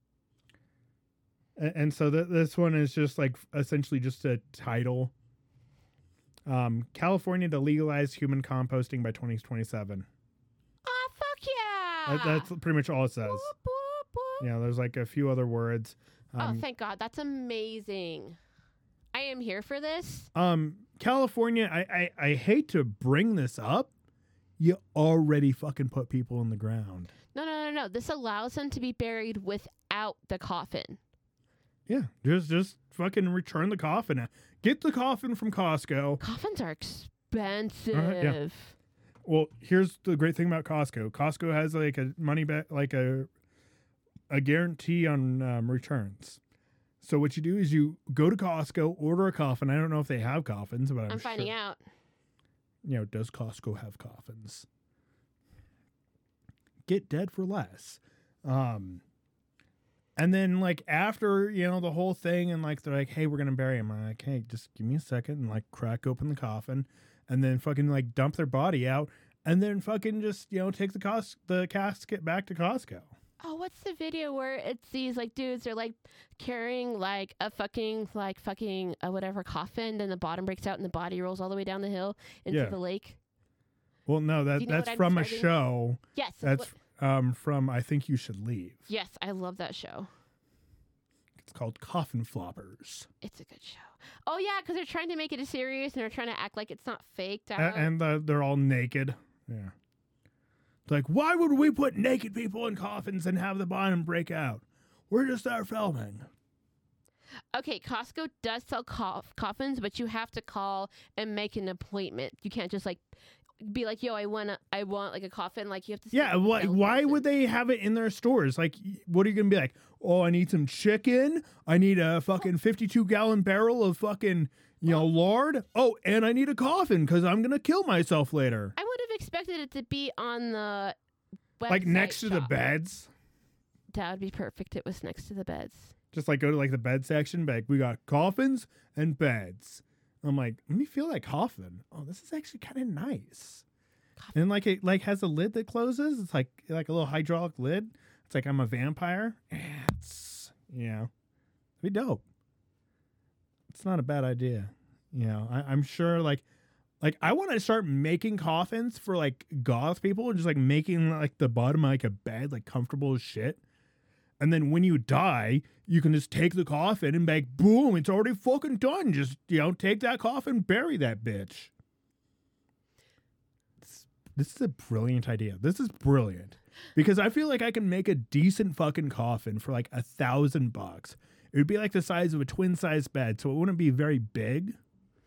And so this one is just like essentially just a title. California to legalize human composting by 2027. Oh, fuck yeah. That's pretty much all it says. Whoop, whoop, whoop. Yeah, there's like a few other words. Oh, thank God. That's amazing. I am here for this. California, I hate to bring this up. You already fucking put people in the ground. No. This allows them to be buried without the coffin. Yeah, just fucking return the coffin. Get the coffin from Costco. Coffins are expensive. Yeah. Well, here's the great thing about Costco. Costco has like a money back, like a guarantee on returns. So what you do is you go to Costco, order a coffin. I don't know if they have coffins, but I'm finding out. Does Costco have coffins? Get dead for less. And then, like, after, the whole thing, and, like, they're like, hey, we're going to bury him. I'm like, hey, just give me a second, and, like, crack open the coffin, and then fucking, like, dump their body out, and then fucking just, take the casket back to Costco. Oh, what's the video where it's these, like, dudes are, like, carrying, like, a fucking, whatever coffin, then the bottom breaks out, and the body rolls all the way down the hill into the lake? Well, no, that's from a show. Yes. That's from I Think You Should Leave. Yes, I love that show. It's called Coffin Floppers. It's a good show. Oh, yeah, because they're trying to make it a series, and they're trying to act like it's not faked out. And they're all naked. Yeah. It's like, why would we put naked people in coffins and have the bottom break out? We're just there filming. Okay, Costco does sell coffins, but you have to call and make an appointment. You can't just like be like, yo, I want like a coffin. Like you have to. Yeah, why would they have it in their stores? Like, what are you gonna be like? Oh, I need some chicken. I need a fucking 52-gallon barrel of fucking lard. Oh, and I need a coffin because I'm gonna kill myself later. I would have expected it to be on the website like next to the beds. That would be perfect. It was next to the beds. Just like go to like the bed section, like we got coffins and beds. I'm like, let me feel that coffin. Oh, this is actually kind of nice. And like it like has a lid that closes. It's like a little hydraulic lid. It's like I'm a vampire. It's it'd be dope. It's not a bad idea. I'm sure like I want to start making coffins for like goth people and just like making like the bottom of like a bed like comfortable as shit. And then when you die, you can just take the coffin and be like, boom, it's already fucking done. Just, take that coffin, bury that bitch. This is a brilliant idea. This is brilliant. Because I feel like I can make a decent fucking coffin for like $1,000. It would be like the size of a twin-size bed, so it wouldn't be very big.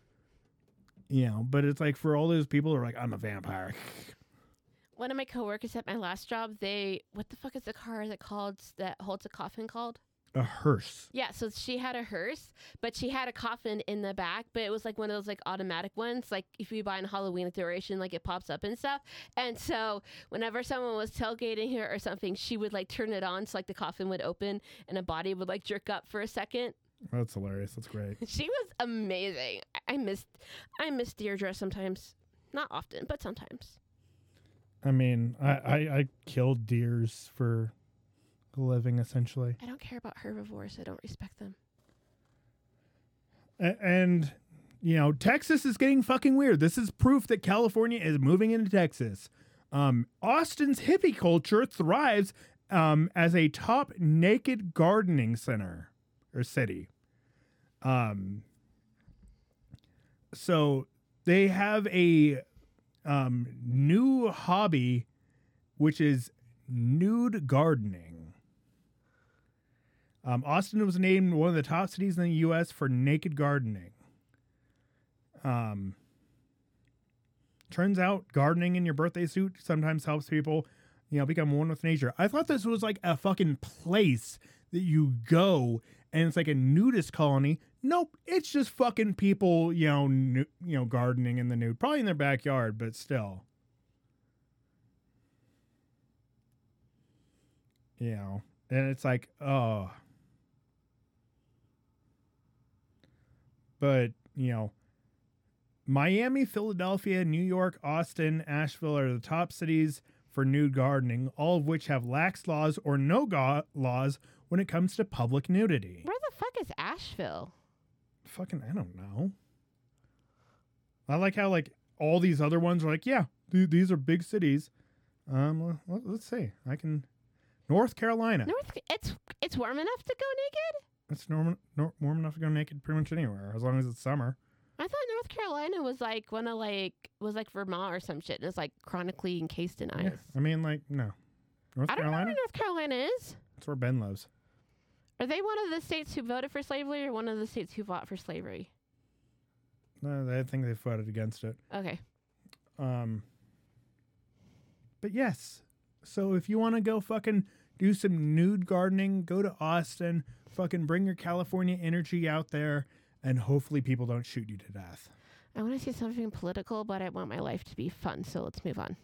But it's like for all those people who are like, I'm a vampire. One of my coworkers at my last job, what the fuck is the car that holds a coffin called? A hearse. Yeah, so she had a hearse, but she had a coffin in the back, but it was like one of those like automatic ones, like if you buy on Halloween Decoration, like it pops up and stuff. And so whenever someone was tailgating her or something, she would like turn it on so like the coffin would open and a body would like jerk up for a second. That's hilarious. That's great. She was amazing. I miss Deirdre sometimes. Not often, but sometimes. I mean, I killed deers for a living, essentially. I don't care about herbivores. I don't respect them. And, Texas is getting fucking weird. This is proof that California is moving into Texas. Austin's hippie culture thrives as a top naked gardening center or city. So they have a new hobby, which is nude gardening. Austin was named one of the top cities in the U.S. for naked gardening. Turns out gardening in your birthday suit sometimes helps people, become one with nature. I thought this was like a fucking place that you go and it's like a nudist colony. Nope, it's just fucking people, gardening in the nude, probably in their backyard, but still. And it's like, oh. But, Miami, Philadelphia, New York, Austin, Asheville are the top cities for nude gardening, all of which have lax laws or no laws when it comes to public nudity. Where the fuck is Asheville? Fucking, I don't know. I like how like all these other ones are like, yeah, these are big cities. Let's see. North Carolina. It's warm enough to go naked? It's warm enough to go naked pretty much anywhere as long as it's summer. I thought North Carolina was like was like Vermont or some shit, and it's like chronically encased in ice. Yeah, I mean, like, no. I don't know where North Carolina is. That's where Ben lives. Are they one of the states who voted for slavery or one of the states who fought for slavery? No, I think they voted against it. Okay. But yes. So if you want to go fucking do some nude gardening, go to Austin, fucking bring your California energy out there, and hopefully people don't shoot you to death. I want to say something political, but I want my life to be fun, so let's move on.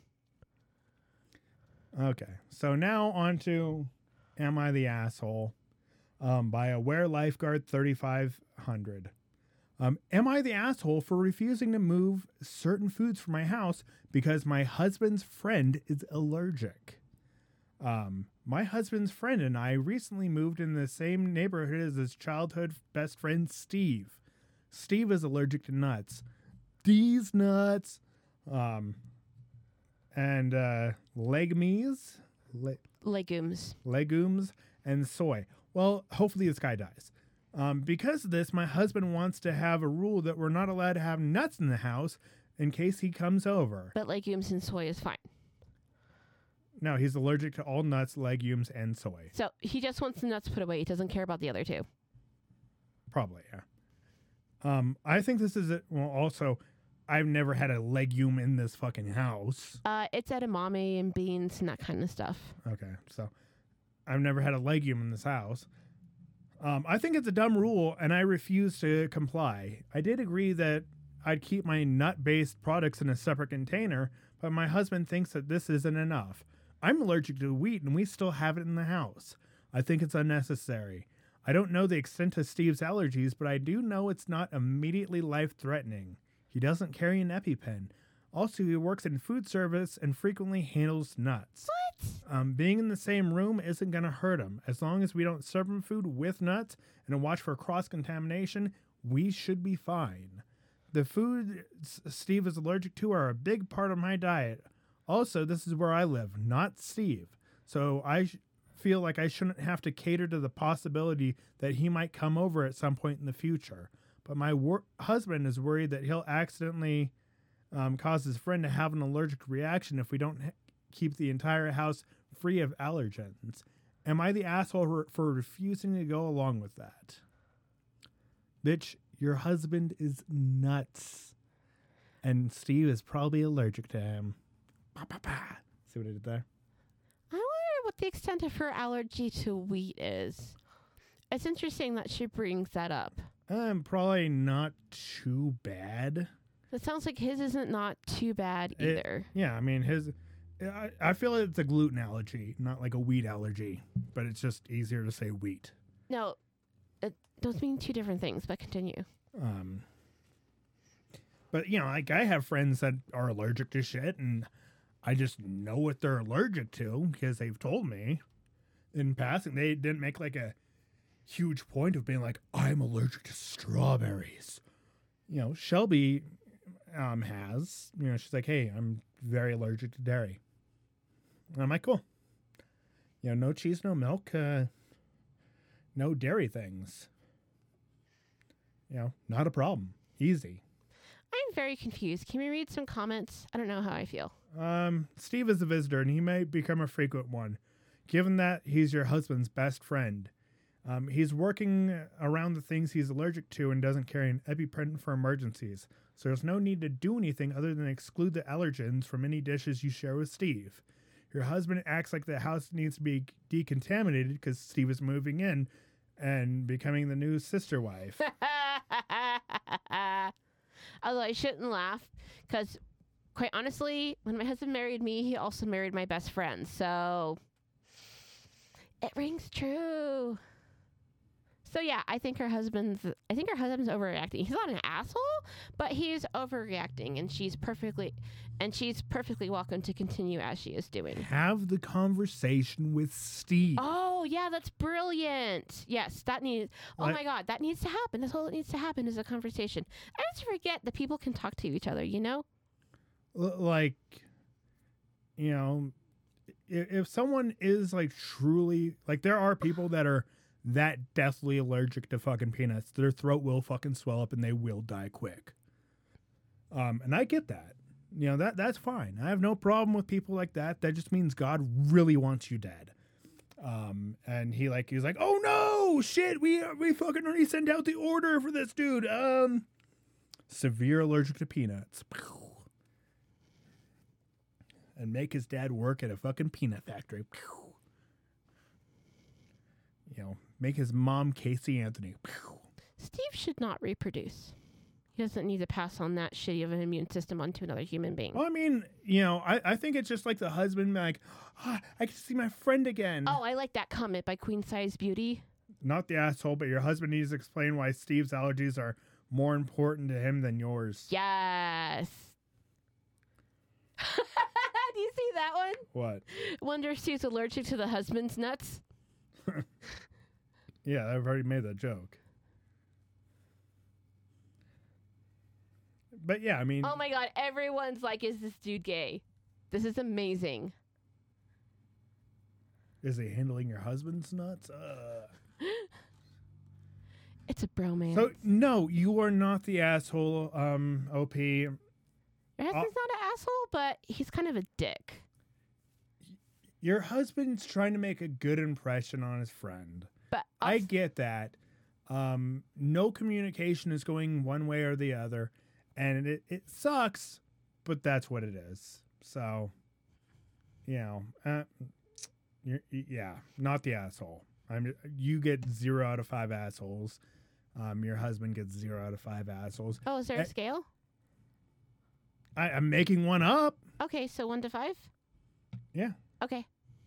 Okay. So now on to Am I the Asshole? By Aware Lifeguard 3500. Am I the asshole for refusing to move certain foods from my house because my husband's friend is allergic? My husband's friend and I recently moved in the same neighborhood as his childhood best friend, Steve. Steve is allergic to nuts. These nuts. And legumes. Legumes and soy. Well, hopefully this guy dies. Because of this, my husband wants to have a rule that we're not allowed to have nuts in the house in case he comes over. But legumes and soy is fine. No, he's allergic to all nuts, legumes, and soy. So he just wants the nuts put away. He doesn't care about the other two. Probably, yeah. I think this is it. Well, also, I've never had a legume in this fucking house. It's edamame and beans and that kind of stuff. Okay, so I've never had a legume in this house. I think it's a dumb rule, and I refuse to comply. I did agree that I'd keep my nut-based products in a separate container, but my husband thinks that this isn't enough. I'm allergic to wheat, and we still have it in the house. I think it's unnecessary. I don't know the extent of Steve's allergies, but I do know it's not immediately life-threatening. He doesn't carry an EpiPen. Also, he works in food service and frequently handles nuts. What? Being in the same room isn't going to hurt him. As long as we don't serve him food with nuts and watch for cross-contamination, we should be fine. The foods Steve is allergic to are a big part of my diet. Also, this is where I live, not Steve. So I feel like I shouldn't have to cater to the possibility that he might come over at some point in the future. But my husband is worried that he'll accidentally cause his friend to have an allergic reaction if we don't keep the entire house free of allergens. Am I the asshole for refusing to go along with that? Bitch, your husband is nuts. And Steve is probably allergic to him. Bah, bah, bah. See what I did there? I wonder what the extent of her allergy to wheat is. It's interesting that she brings that up. Probably not too bad. It sounds like his isn't not too bad either. Yeah, I mean, I feel it's a gluten allergy, not like a wheat allergy, but it's just easier to say wheat. No, those mean two different things, but continue. But, you know, like I have friends that are allergic to shit, and I just know what they're allergic to because they've told me in passing. They didn't make like a huge point of being like, I'm allergic to strawberries. You know, Shelby has, you know, she's like, hey, I'm very allergic to dairy. And I'm like, cool. You know, no cheese, no milk, no dairy things. You know, not a problem. Easy. I'm very confused. Can we read some comments? I don't know how I feel. Steve is a visitor, and he may become a frequent one, given that he's your husband's best friend. He's working around the things he's allergic to and doesn't carry an EpiPen for emergencies, so there's no need to do anything other than exclude the allergens from any dishes you share with Steve. Your husband acts like the house needs to be decontaminated because Steve is moving in and becoming the new sister wife. Although I shouldn't laugh, because quite honestly, when my husband married me, he also married my best friend, so it rings true. So yeah, I think her husband's overreacting. He's not an asshole, but he's overreacting, and she's perfectly welcome to continue as she is doing. Have the conversation with Steve. Oh yeah, that's brilliant. Yes, that needs. Oh my God, that needs to happen. That's all that needs to happen is a conversation. I just forget that people can talk to each other. You know, like, you know, if someone is like truly like, there are people that are that deathly allergic to fucking peanuts, their throat will fucking swell up and they will die quick. And I get that. You know, that's fine. I have no problem with people like that. That just means God really wants you dead. And he's like, oh no, shit, we fucking already sent out the order for this dude. Severe allergic to peanuts. And make his dad work at a fucking peanut factory. You know, make his mom Casey Anthony. Steve should not reproduce. He doesn't need to pass on that shitty of an immune system onto another human being. Well, I mean, you know, I think it's just like the husband, like, oh, I can see my friend again. Oh, I like that comment by Queen Size Beauty. Not the asshole, but your husband needs to explain why Steve's allergies are more important to him than yours. Yes. Do you see that one? What? Wonder if Steve's allergic to the husband's nuts. Yeah, I've already made that joke. But yeah, I mean... Oh my God, everyone's like, is this dude gay? This is amazing. Is he handling your husband's nuts? It's a bromance. So, no, you are not the asshole, OP. Your husband's not an asshole, but he's kind of a dick. Your husband's trying to make a good impression on his friend. But I get that. No communication is going one way or the other, and it sucks, but that's what it is. So, you're not the asshole. You get 0 out of 5 assholes. Your husband gets 0 out of 5 assholes. Oh, is there a scale? I'm making one up. Okay, so 1 to 5? Yeah. Okay.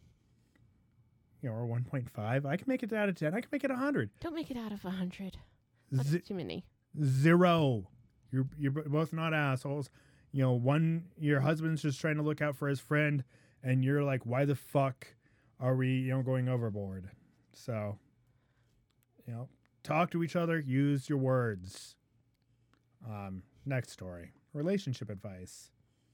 Or 1.5. I can make it out of 10. I can make it 100. Don't make it out of 100. That's too many. 0. You're both not assholes. Your husband's just trying to look out for his friend, and you're like, why the fuck are we, going overboard? So, talk to each other. Use your words. Next story. Relationship advice.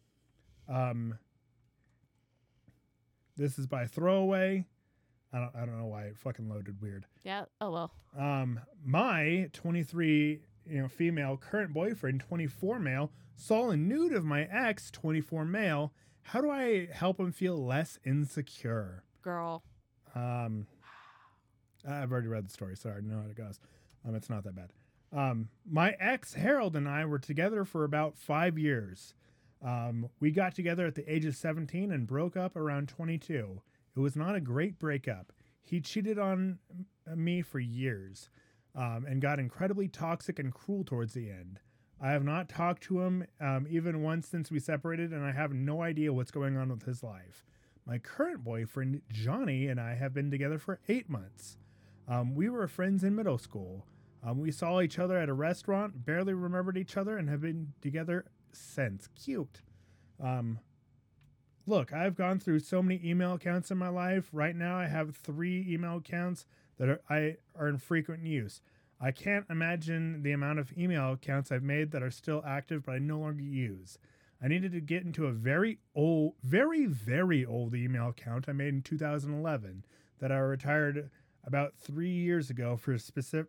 This is by Throwaway. I don't know why it fucking loaded weird. Yeah. Oh, well. My 23, female current boyfriend, 24 male, saw a nude of my ex, 24 male. How do I help him feel less insecure? Girl. I've already read the story. Sorry, I know how it goes. It's not that bad. My ex, Harold, and I were together for about 5 years. We got together at the age of 17 and broke up around 22. It was not a great breakup. He cheated on me for years and got incredibly toxic and cruel towards the end. I have not talked to him even once since we separated, and I have no idea what's going on with his life. My current boyfriend, Johnny, and I have been together for 8 months. We were friends in middle school. We saw each other at a restaurant, barely remembered each other, and have been together since. Cute. Look, I've gone through so many email accounts in my life. Right now, I have 3 email accounts that are in frequent use. I can't imagine the amount of email accounts I've made that are still active, but I no longer use. I needed to get into a very old, very, very old email account I made in 2011 that I retired about 3 years ago for a specific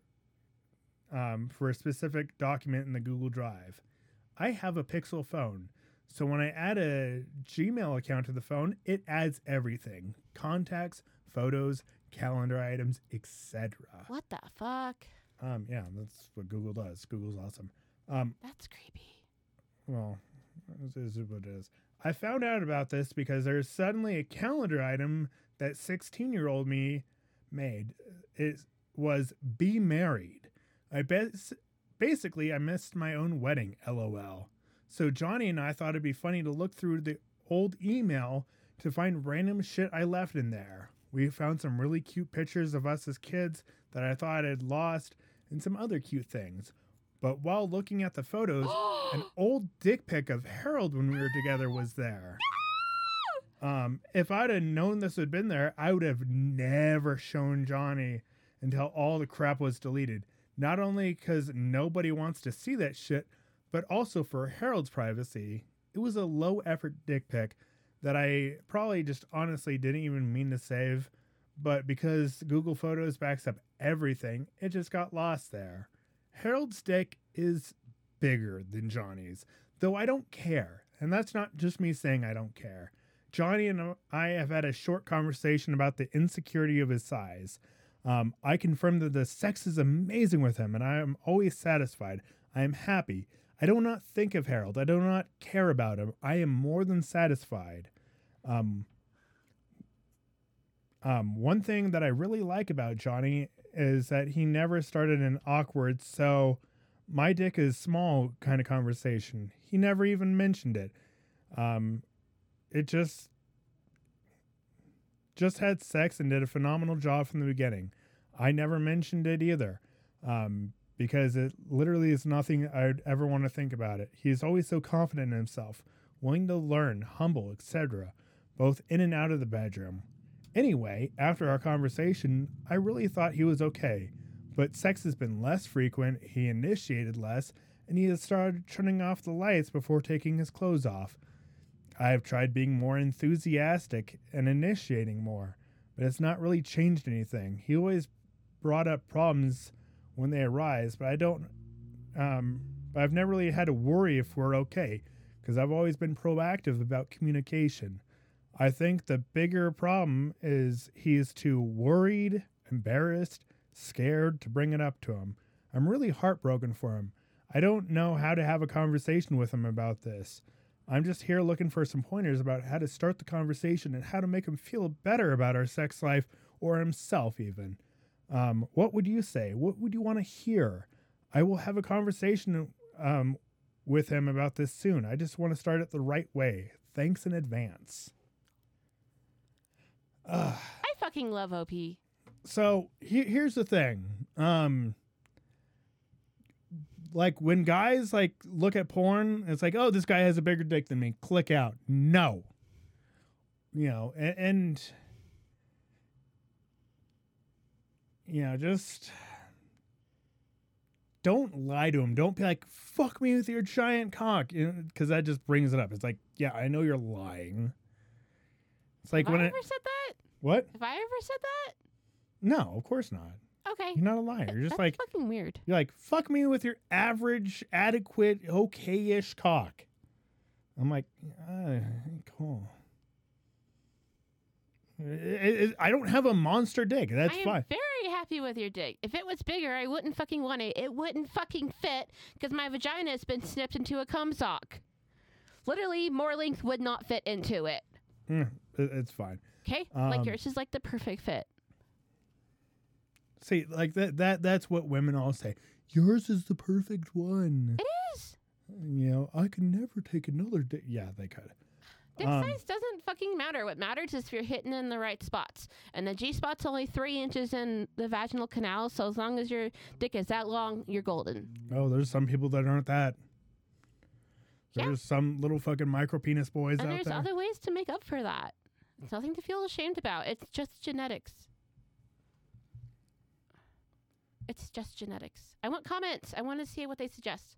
document in the Google Drive. I have a Pixel phone. So when I add a Gmail account to the phone, it adds everything. Contacts, photos, calendar items, etc. What the fuck? Yeah, that's what Google does. Google's awesome. That's creepy. Well, it is what it is. I found out about this because there's suddenly a calendar item that 16-year-old me made. It was be married. Basically, I missed my own wedding, LOL. So Johnny and I thought it'd be funny to look through the old email to find random shit I left in there. We found some really cute pictures of us as kids that I thought I had lost and some other cute things. But while looking at the photos, an old dick pic of Harold when we were together was there. If I'd have known this had been there, I would have never shown Johnny until all the crap was deleted. Not only because nobody wants to see that shit, but also for Harold's privacy. It was a low-effort dick pic that I probably just honestly didn't even mean to save, but because Google Photos backs up everything, it just got lost there. Harold's dick is bigger than Johnny's, though I don't care, and that's not just me saying I don't care. Johnny and I have had a short conversation about the insecurity of his size. I confirmed that the sex is amazing with him, and I am always satisfied. I am happy. I do not think of Harold. I do not care about him. I am more than satisfied. One thing that I really like about Johnny is that he never started an awkward, so my dick is small kind of conversation. He never even mentioned it. It just had sex and did a phenomenal job from the beginning. I never mentioned it either. Because it literally is nothing I'd ever want to think about it. He is always so confident in himself, willing to learn, humble, etc., both in and out of the bedroom. Anyway, after our conversation, I really thought he was okay, but sex has been less frequent, he initiated less, and he has started turning off the lights before taking his clothes off. I have tried being more enthusiastic and initiating more, but it's not really changed anything. He always brought up problems when they arise, but I've never really had to worry if we're okay, because I've always been proactive about communication. I think the bigger problem is he's too worried, embarrassed, scared to bring it up to him. I'm really heartbroken for him. I don't know how to have a conversation with him about this. I'm just here looking for some pointers about how to start the conversation and how to make him feel better about our sex life or himself even. What would you say? What would you want to hear? I will have a conversation with him about this soon. I just want to start it the right way. Thanks in advance. I fucking love OP. So here's the thing. Like when guys like look at porn, it's like, oh, this guy has a bigger dick than me. Click out. No. You know, and you know, just don't lie to him. Don't be like, fuck me with your giant cock, you know, because that just brings it up. It's like, yeah, I know you're lying. It's like Have when I ever said that? What? Have I ever said that? No, of course not. Okay. You're not a liar. You're just That's like, fucking weird. you're like, fuck me with your average, adequate, okay-ish cock. I'm like, cool. I don't have a monster dick. That's I am fine. very happy with your dick. If it was bigger, I wouldn't fucking want it. It wouldn't fucking fit because my vagina has been snipped into a cum sock. Literally, more length would not fit into it. It's fine. Okay? Like yours is like the perfect fit. See, like that's what women all say. Yours is the perfect one. It is. You know, I could never take another dick. Yeah, they could. Dick size doesn't fucking matter. What matters is if you're hitting in the right spots. And the G-spot's only 3 inches in the vaginal canal, so as long as your dick is that long, you're golden. Oh, there's some people that aren't that. Yeah. There's some little fucking micro penis boys And out there's there. other ways to make up for that. It's nothing to feel ashamed about. It's just genetics. It's just genetics. I want comments. I want to see what they suggest.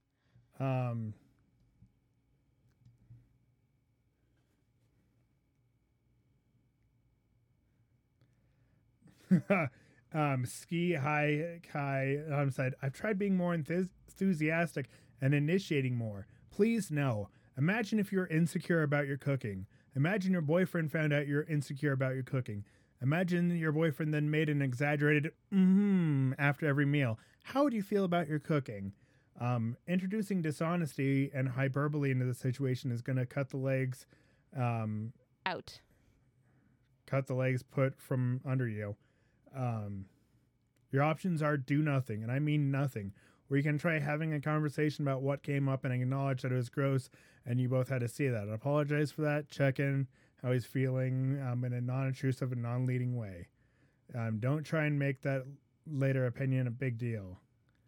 Ski High Kai said, I've tried being more enthusiastic and initiating more. Please no. Imagine if you're insecure about your cooking. Imagine your boyfriend found out you're insecure about your cooking. Imagine your boyfriend then made an exaggerated after every meal. How would you feel about your cooking? Introducing dishonesty and hyperbole into the situation is going to cut the legs Out. Cut the legs put from under you. Your options are do nothing, and I mean nothing. Or you can try having a conversation about what came up and acknowledge that it was gross and you both had to see that. Apologize for that. Check in how he's feeling in a non-intrusive and non-leading way. Don't try and make that later opinion a big deal.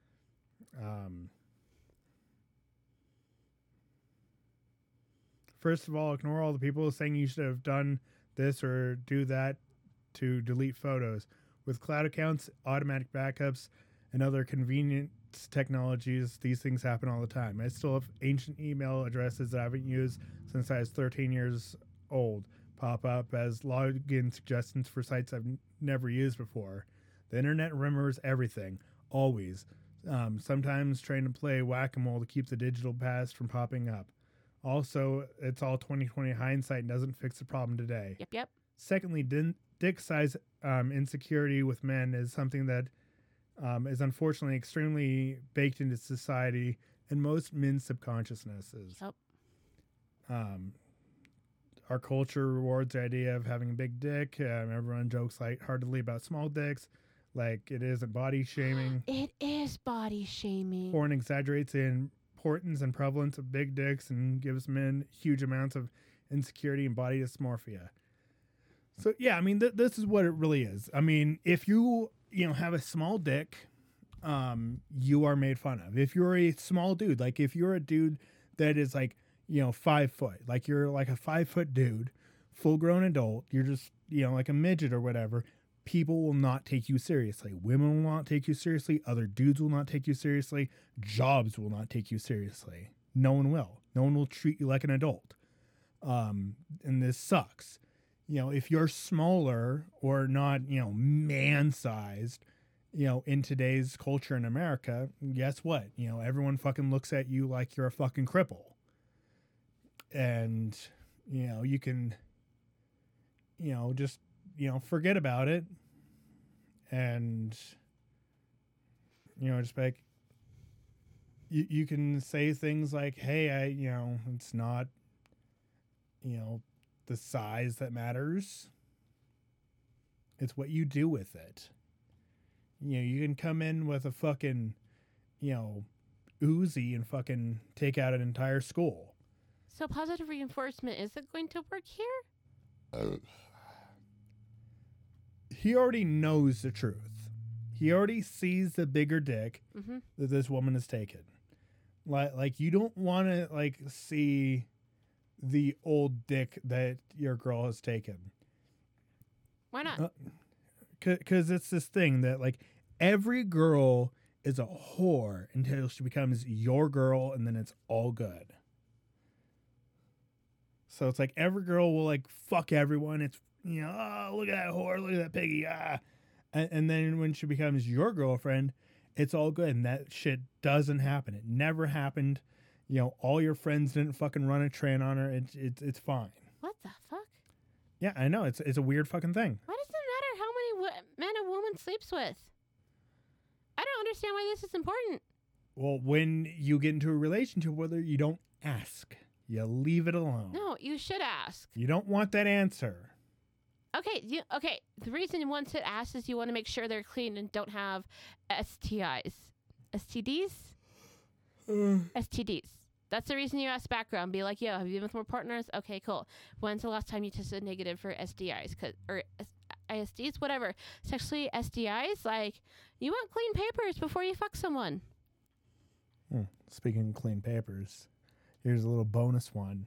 First of all, ignore all the people saying you should have done this or do that to delete photos. With cloud accounts, automatic backups, and other convenient technologies, these things happen all the time. I still have ancient email addresses that I haven't used since I was 13 years old pop up as login suggestions for sites I've never used before. The internet remembers everything, always. Sometimes trying to play whack-a-mole to keep the digital past from popping up. Also, it's all 2020 hindsight and doesn't fix the problem today. Yep. Secondly, dick size insecurity with men is something that is unfortunately extremely baked into society and most men's subconsciousnesses. Yep. Our culture rewards the idea of having a big dick. Everyone jokes lightheartedly about small dicks, like it isn't body shaming. It is body shaming. Porn exaggerates the importance and prevalence of big dicks and gives men huge amounts of insecurity and body dysmorphia. So yeah, I mean, this is what it really is. I mean, if you have a small dick, you are made fun of. If you're a small dude, like if you're a dude that is like, 5 foot, like you're like a 5 foot dude, full grown adult, you're just, like a midget or whatever, people will not take you seriously. Women will not take you seriously. Other dudes will not take you seriously. Jobs will not take you seriously. No one will. No one will treat you like an adult. And this sucks. If you're smaller or not, man-sized, in today's culture in America, guess what? Everyone fucking looks at you like you're a fucking cripple. And, you can just, forget about it. And, just like, you can say things like, hey, it's not, the size that matters. It's what you do with it. You can come in with a fucking, Uzi and fucking take out an entire school. So positive reinforcement isn't going to work here? He already knows the truth. He already sees the bigger dick that this woman has taken. Like you don't want to see the old dick that your girl has taken. Why not? Because it's this thing that every girl is a whore until she becomes your girl, and then it's all good. So it's every girl will fuck everyone. It's oh, look at that whore, look at that piggy, and then when she becomes your girlfriend, it's all good, and that shit doesn't happen. It never happened. All your friends didn't fucking run a train on her. It's fine. What the fuck? Yeah, I know. It's a weird fucking thing. Why does it matter how many men a woman sleeps with? I don't understand why this is important. Well, when you get into a relationship with her, you don't ask. You leave it alone. No, you should ask. You don't want that answer. Okay. The reason one should ask is you want to make sure they're clean and don't have STIs. STDs? STDs. That's the reason you ask background. Be like, yo, have you been with more partners? Okay, cool. When's the last time you tested negative for SDIs? Or ISDs? Whatever. Sexually SDIs? You want clean papers before you fuck someone. Speaking of clean papers, here's a little bonus one.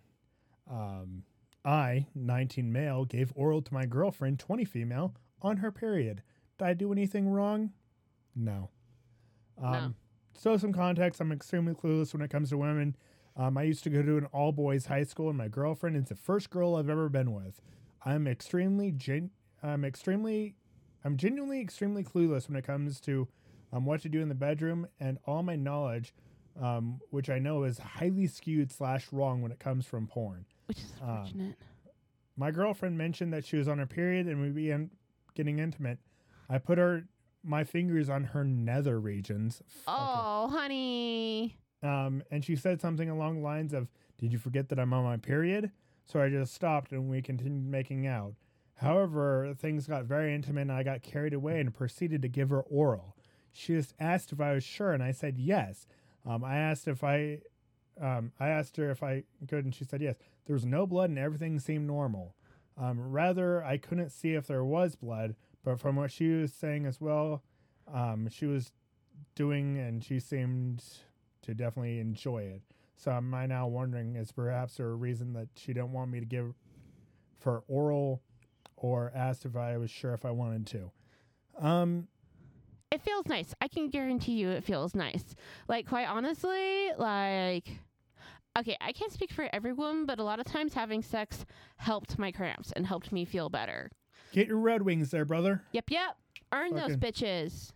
I, 19 male, gave oral to my girlfriend, 20 female, on her period. Did I do anything wrong? No. No. So some context, I'm extremely clueless when it comes to women. I used to go to an all-boys high school, and my girlfriend is the first girl I've ever been with. I'm genuinely extremely clueless when it comes to what to do in the bedroom, and all my knowledge, which I know is highly skewed / wrong when it comes from porn. Which is unfortunate. My girlfriend mentioned that she was on her period and we began getting intimate. I put my fingers on her nether regions. Oh, honey. And she said something along the lines of, "Did you forget that I'm on my period?" So I just stopped and we continued making out. However, things got very intimate and I got carried away and proceeded to give her oral. She just asked if I was sure, and I said yes. I asked her if I could, and she said yes. There was no blood and everything seemed normal. Rather, I couldn't see if there was blood, but from what she was saying as well, she was doing, and she seemed to definitely enjoy it. So am I now wondering, is perhaps there a reason that she didn't want me to give for oral, or asked if I was sure if I wanted to? It feels nice. I can guarantee you it feels nice. Quite honestly, okay, I can't speak for everyone, but a lot of times having sex helped my cramps and helped me feel better. Get your Red Wings there, brother. Yep. Earn those bitches.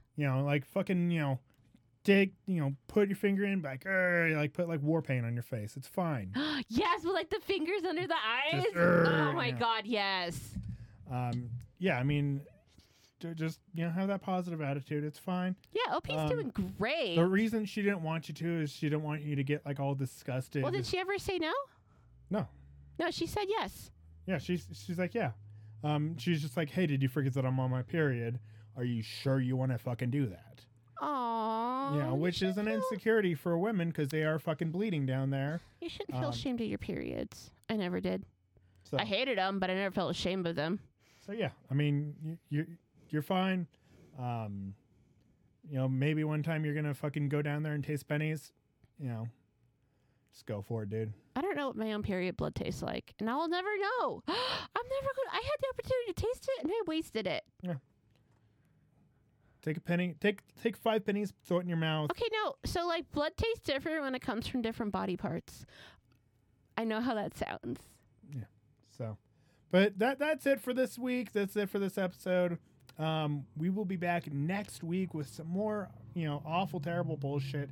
Put your finger in, put war paint on your face. It's fine. Yes, with the fingers under the eyes. Oh my God, yes. Yeah, I mean, just have that positive attitude. It's fine. Yeah, OP's doing great. The reason she didn't want you to is she didn't want you to get all disgusted. Well, did she ever say no? No, she said yes. Yeah, she's like, yeah. She's just like, hey, did you forget that I'm on my period? Are you sure you want to fucking do that? Aww. Yeah, which is an insecurity for women because they are fucking bleeding down there. You shouldn't feel ashamed of your periods. I never did. So, I hated them, but I never felt ashamed of them. So yeah, I mean, you're fine. Maybe one time you're gonna fucking go down there and taste pennies. Just go for it, dude. I don't know what my own period blood tastes like, and I'll never know. I had the opportunity to taste it, and I wasted it. Yeah. Take a penny. Take 5 pennies. Throw it in your mouth. Okay, no. So blood tastes different when it comes from different body parts. I know how that sounds. Yeah. So, but that's it for this week. That's it for this episode. We will be back next week with some more, awful, terrible bullshit.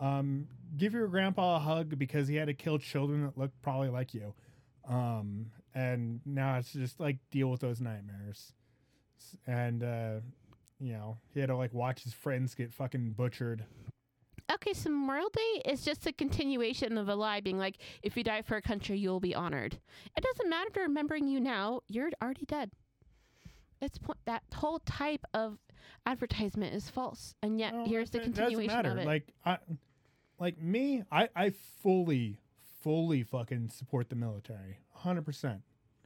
Give your grandpa a hug because he had to kill children that look probably like you. And now it's just like deal with those nightmares. And, you know, he had to like watch his friends get fucking butchered. Okay, so Memorial Day is just a continuation of a lie being like, if you die for a country, you'll be honored. It doesn't matter remembering you now. You're already dead. That whole type of advertisement is false. And yet, here's the continuation of it. Like me, I fully fucking support the military. 100%.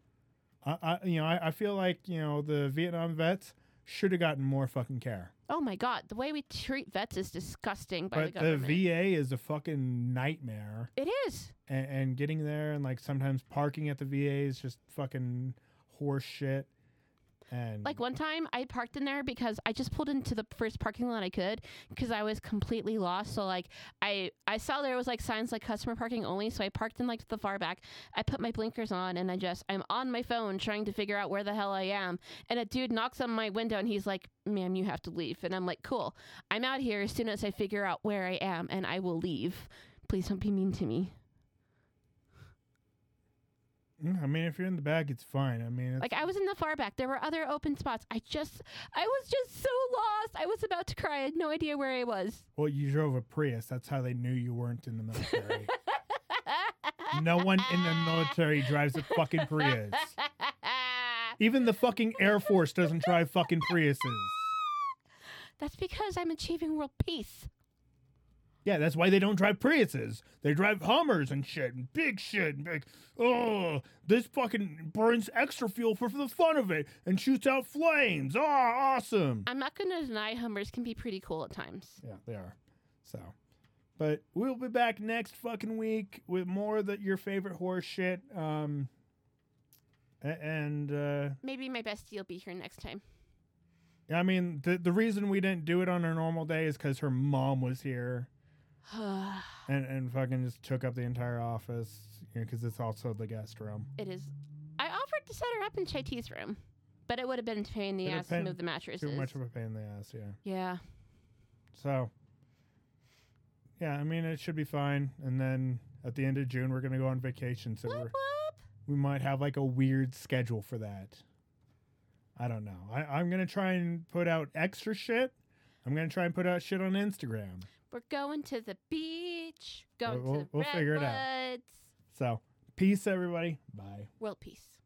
I feel like, you know, the Vietnam vets should have gotten more fucking care. Oh my God, the way we treat vets is disgusting by the But government. the VA is a fucking nightmare. It is. And getting there and like sometimes parking at the VA is just fucking horse shit. And Like one time I parked in there because I just pulled into the first parking lot I could because I was completely lost. So like I saw there was like signs like customer parking only. So I parked in like the far back. I put my blinkers on and I'm on my phone trying to figure out where the hell I am. And a dude knocks on my window and he's like, ma'am, you have to leave. And I'm like, cool. I'm out here as soon as I figure out where I am and I will leave. Please don't be mean to me. I mean, if you're in the back, it's fine. I mean, like I was in the far back. There were other open spots. I was just so lost. I was about to cry. I had no idea where I was. Well, you drove a Prius. That's how they knew you weren't in the military. No one in the military drives a fucking Prius. Even the fucking Air Force doesn't drive fucking Priuses. That's because I'm achieving world peace. Yeah, that's why they don't drive Priuses. They drive Hummers and shit, and big shit, and big, oh, this fucking burns extra fuel for the fun of it, and shoots out flames. Oh, awesome. I'm not going to deny Hummers can be pretty cool at times. Yeah, they are. So, but we'll be back next fucking week with more of your favorite horse shit. And maybe my bestie will be here next time. I mean, the reason we didn't do it on our normal day is because her mom was here. and fucking just took up the entire office, because it's also the guest room. It is. I offered to set her up in Chai T's room, but it would have been a pain in the ass to move the mattresses. Too much of a pain in the ass, yeah. Yeah. So, yeah, I mean, it should be fine. And then at the end of June, we're going to go on vacation. So we might have like a weird schedule for that. I don't know. I'm going to try and put out extra shit. I'm going to try and put out shit on Instagram. We're going to the beach. We'll figure it out. So, peace, everybody. Bye. World peace.